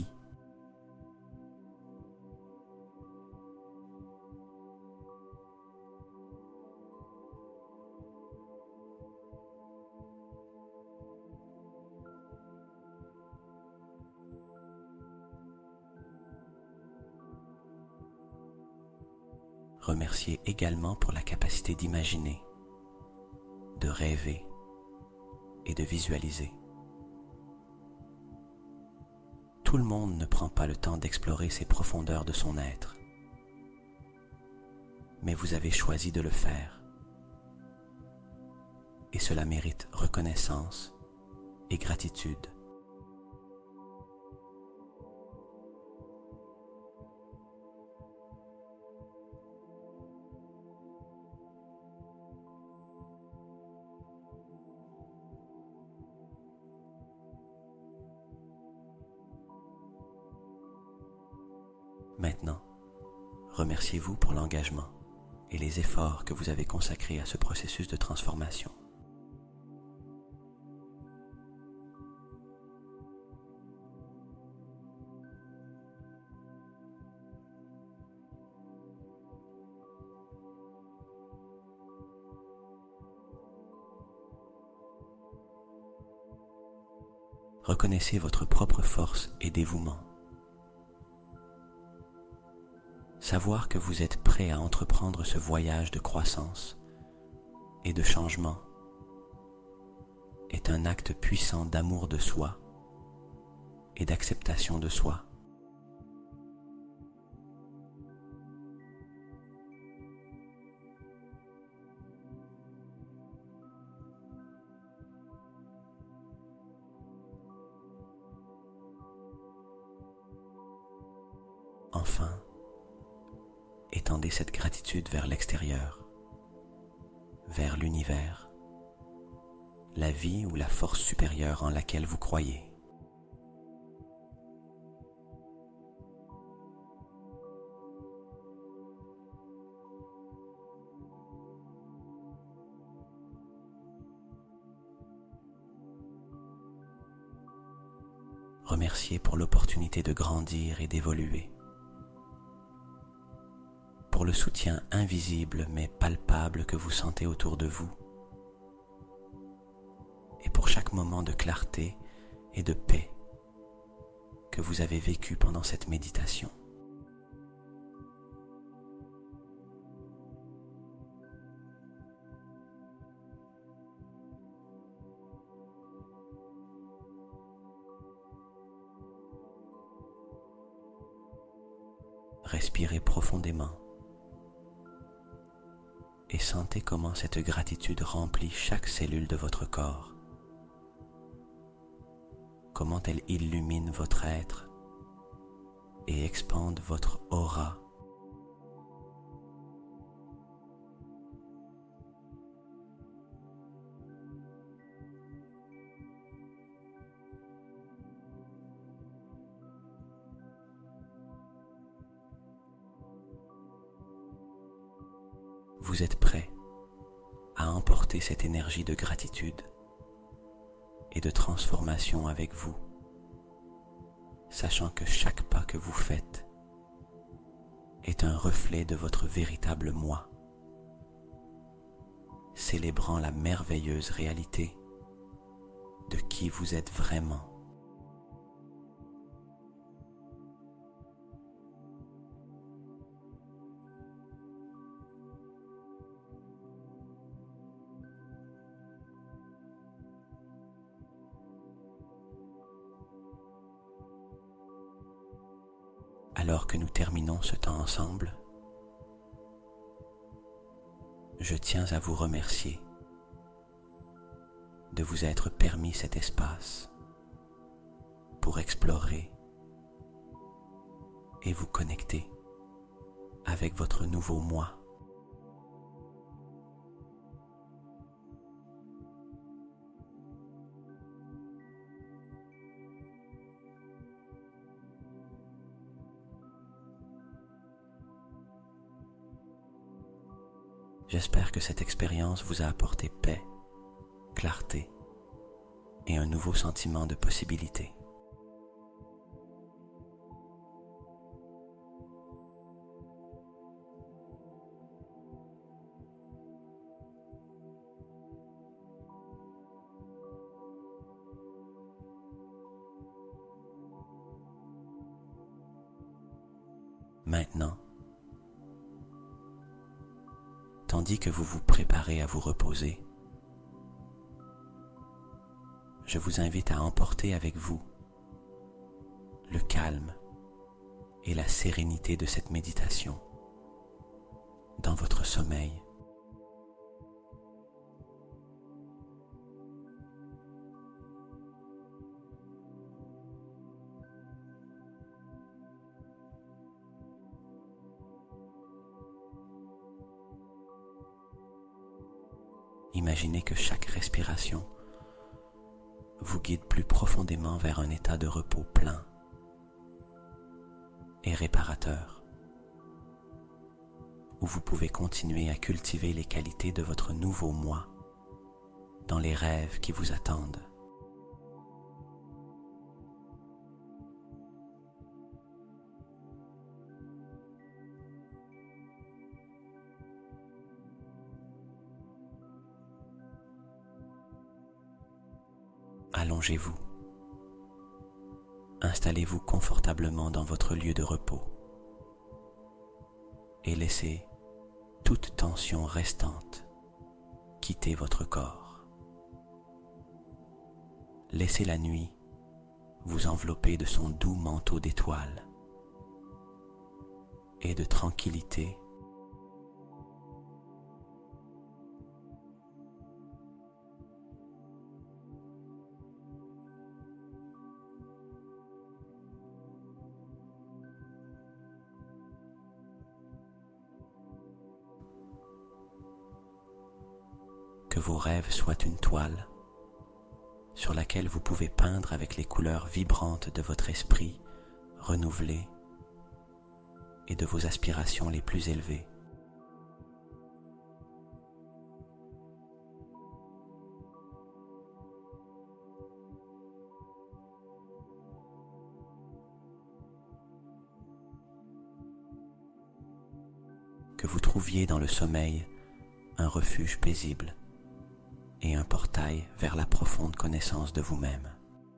Remerciez également pour la capacité d'imaginer, de rêver et de visualiser. Tout le monde ne prend pas le temps d'explorer ces profondeurs de son être, mais vous avez choisi de le faire, et cela mérite reconnaissance et gratitude. Maintenant, remerciez-vous pour l'engagement et les efforts que vous avez consacrés à ce processus de transformation. Reconnaissez votre propre force et dévouement. Savoir que vous êtes prêt à entreprendre ce voyage de croissance et de changement est un acte puissant d'amour de soi et d'acceptation de soi. Enfin, étendez cette gratitude vers l'extérieur, vers l'univers, la vie ou la force supérieure en laquelle vous croyez. Remerciez pour l'opportunité de grandir et d'évoluer, pour le soutien invisible mais palpable que vous sentez autour de vous, et pour chaque moment de clarté et de paix que vous avez vécu pendant cette méditation. Respirez profondément et sentez comment cette gratitude remplit chaque cellule de votre corps, comment elle illumine votre être et expande votre aura. Vous êtes prêt à emporter cette énergie de gratitude et de transformation avec vous, sachant que chaque pas que vous faites est un reflet de votre véritable moi, célébrant la merveilleuse réalité de qui vous êtes vraiment. Alors que nous terminons ce temps ensemble, je tiens à vous remercier de vous être permis cet espace pour explorer et vous connecter avec votre nouveau moi. J'espère que cette expérience vous a apporté paix, clarté et un nouveau sentiment de possibilité. Maintenant, tandis que vous vous préparez à vous reposer, je vous invite à emporter avec vous le calme et la sérénité de cette méditation dans votre sommeil. Imaginez que chaque respiration vous guide plus profondément vers un état de repos plein et réparateur, où vous pouvez continuer à cultiver les qualités de votre nouveau moi dans les rêves qui vous attendent. Allongez-vous. Installez-vous confortablement dans votre lieu de repos et laissez toute tension restante quitter votre corps. Laissez la nuit vous envelopper de son doux manteau d'étoiles et de tranquillité. Que vos rêves soient une toile sur laquelle vous pouvez peindre avec les couleurs vibrantes de votre esprit renouvelé et de vos aspirations les plus élevées. Que vous trouviez dans le sommeil un refuge paisible et un portail vers la profonde connaissance de vous-même.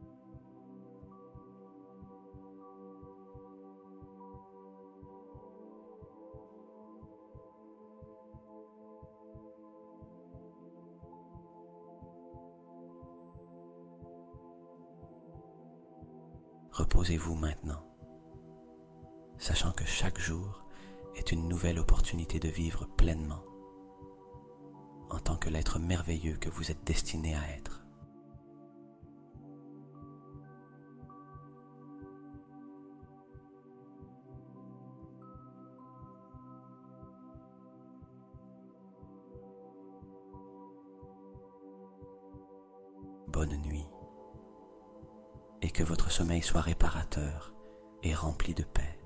Reposez-vous maintenant, sachant que chaque jour est une nouvelle opportunité de vivre pleinement en tant que l'être merveilleux que vous êtes destiné à être. Bonne nuit, et que votre sommeil soit réparateur et rempli de paix.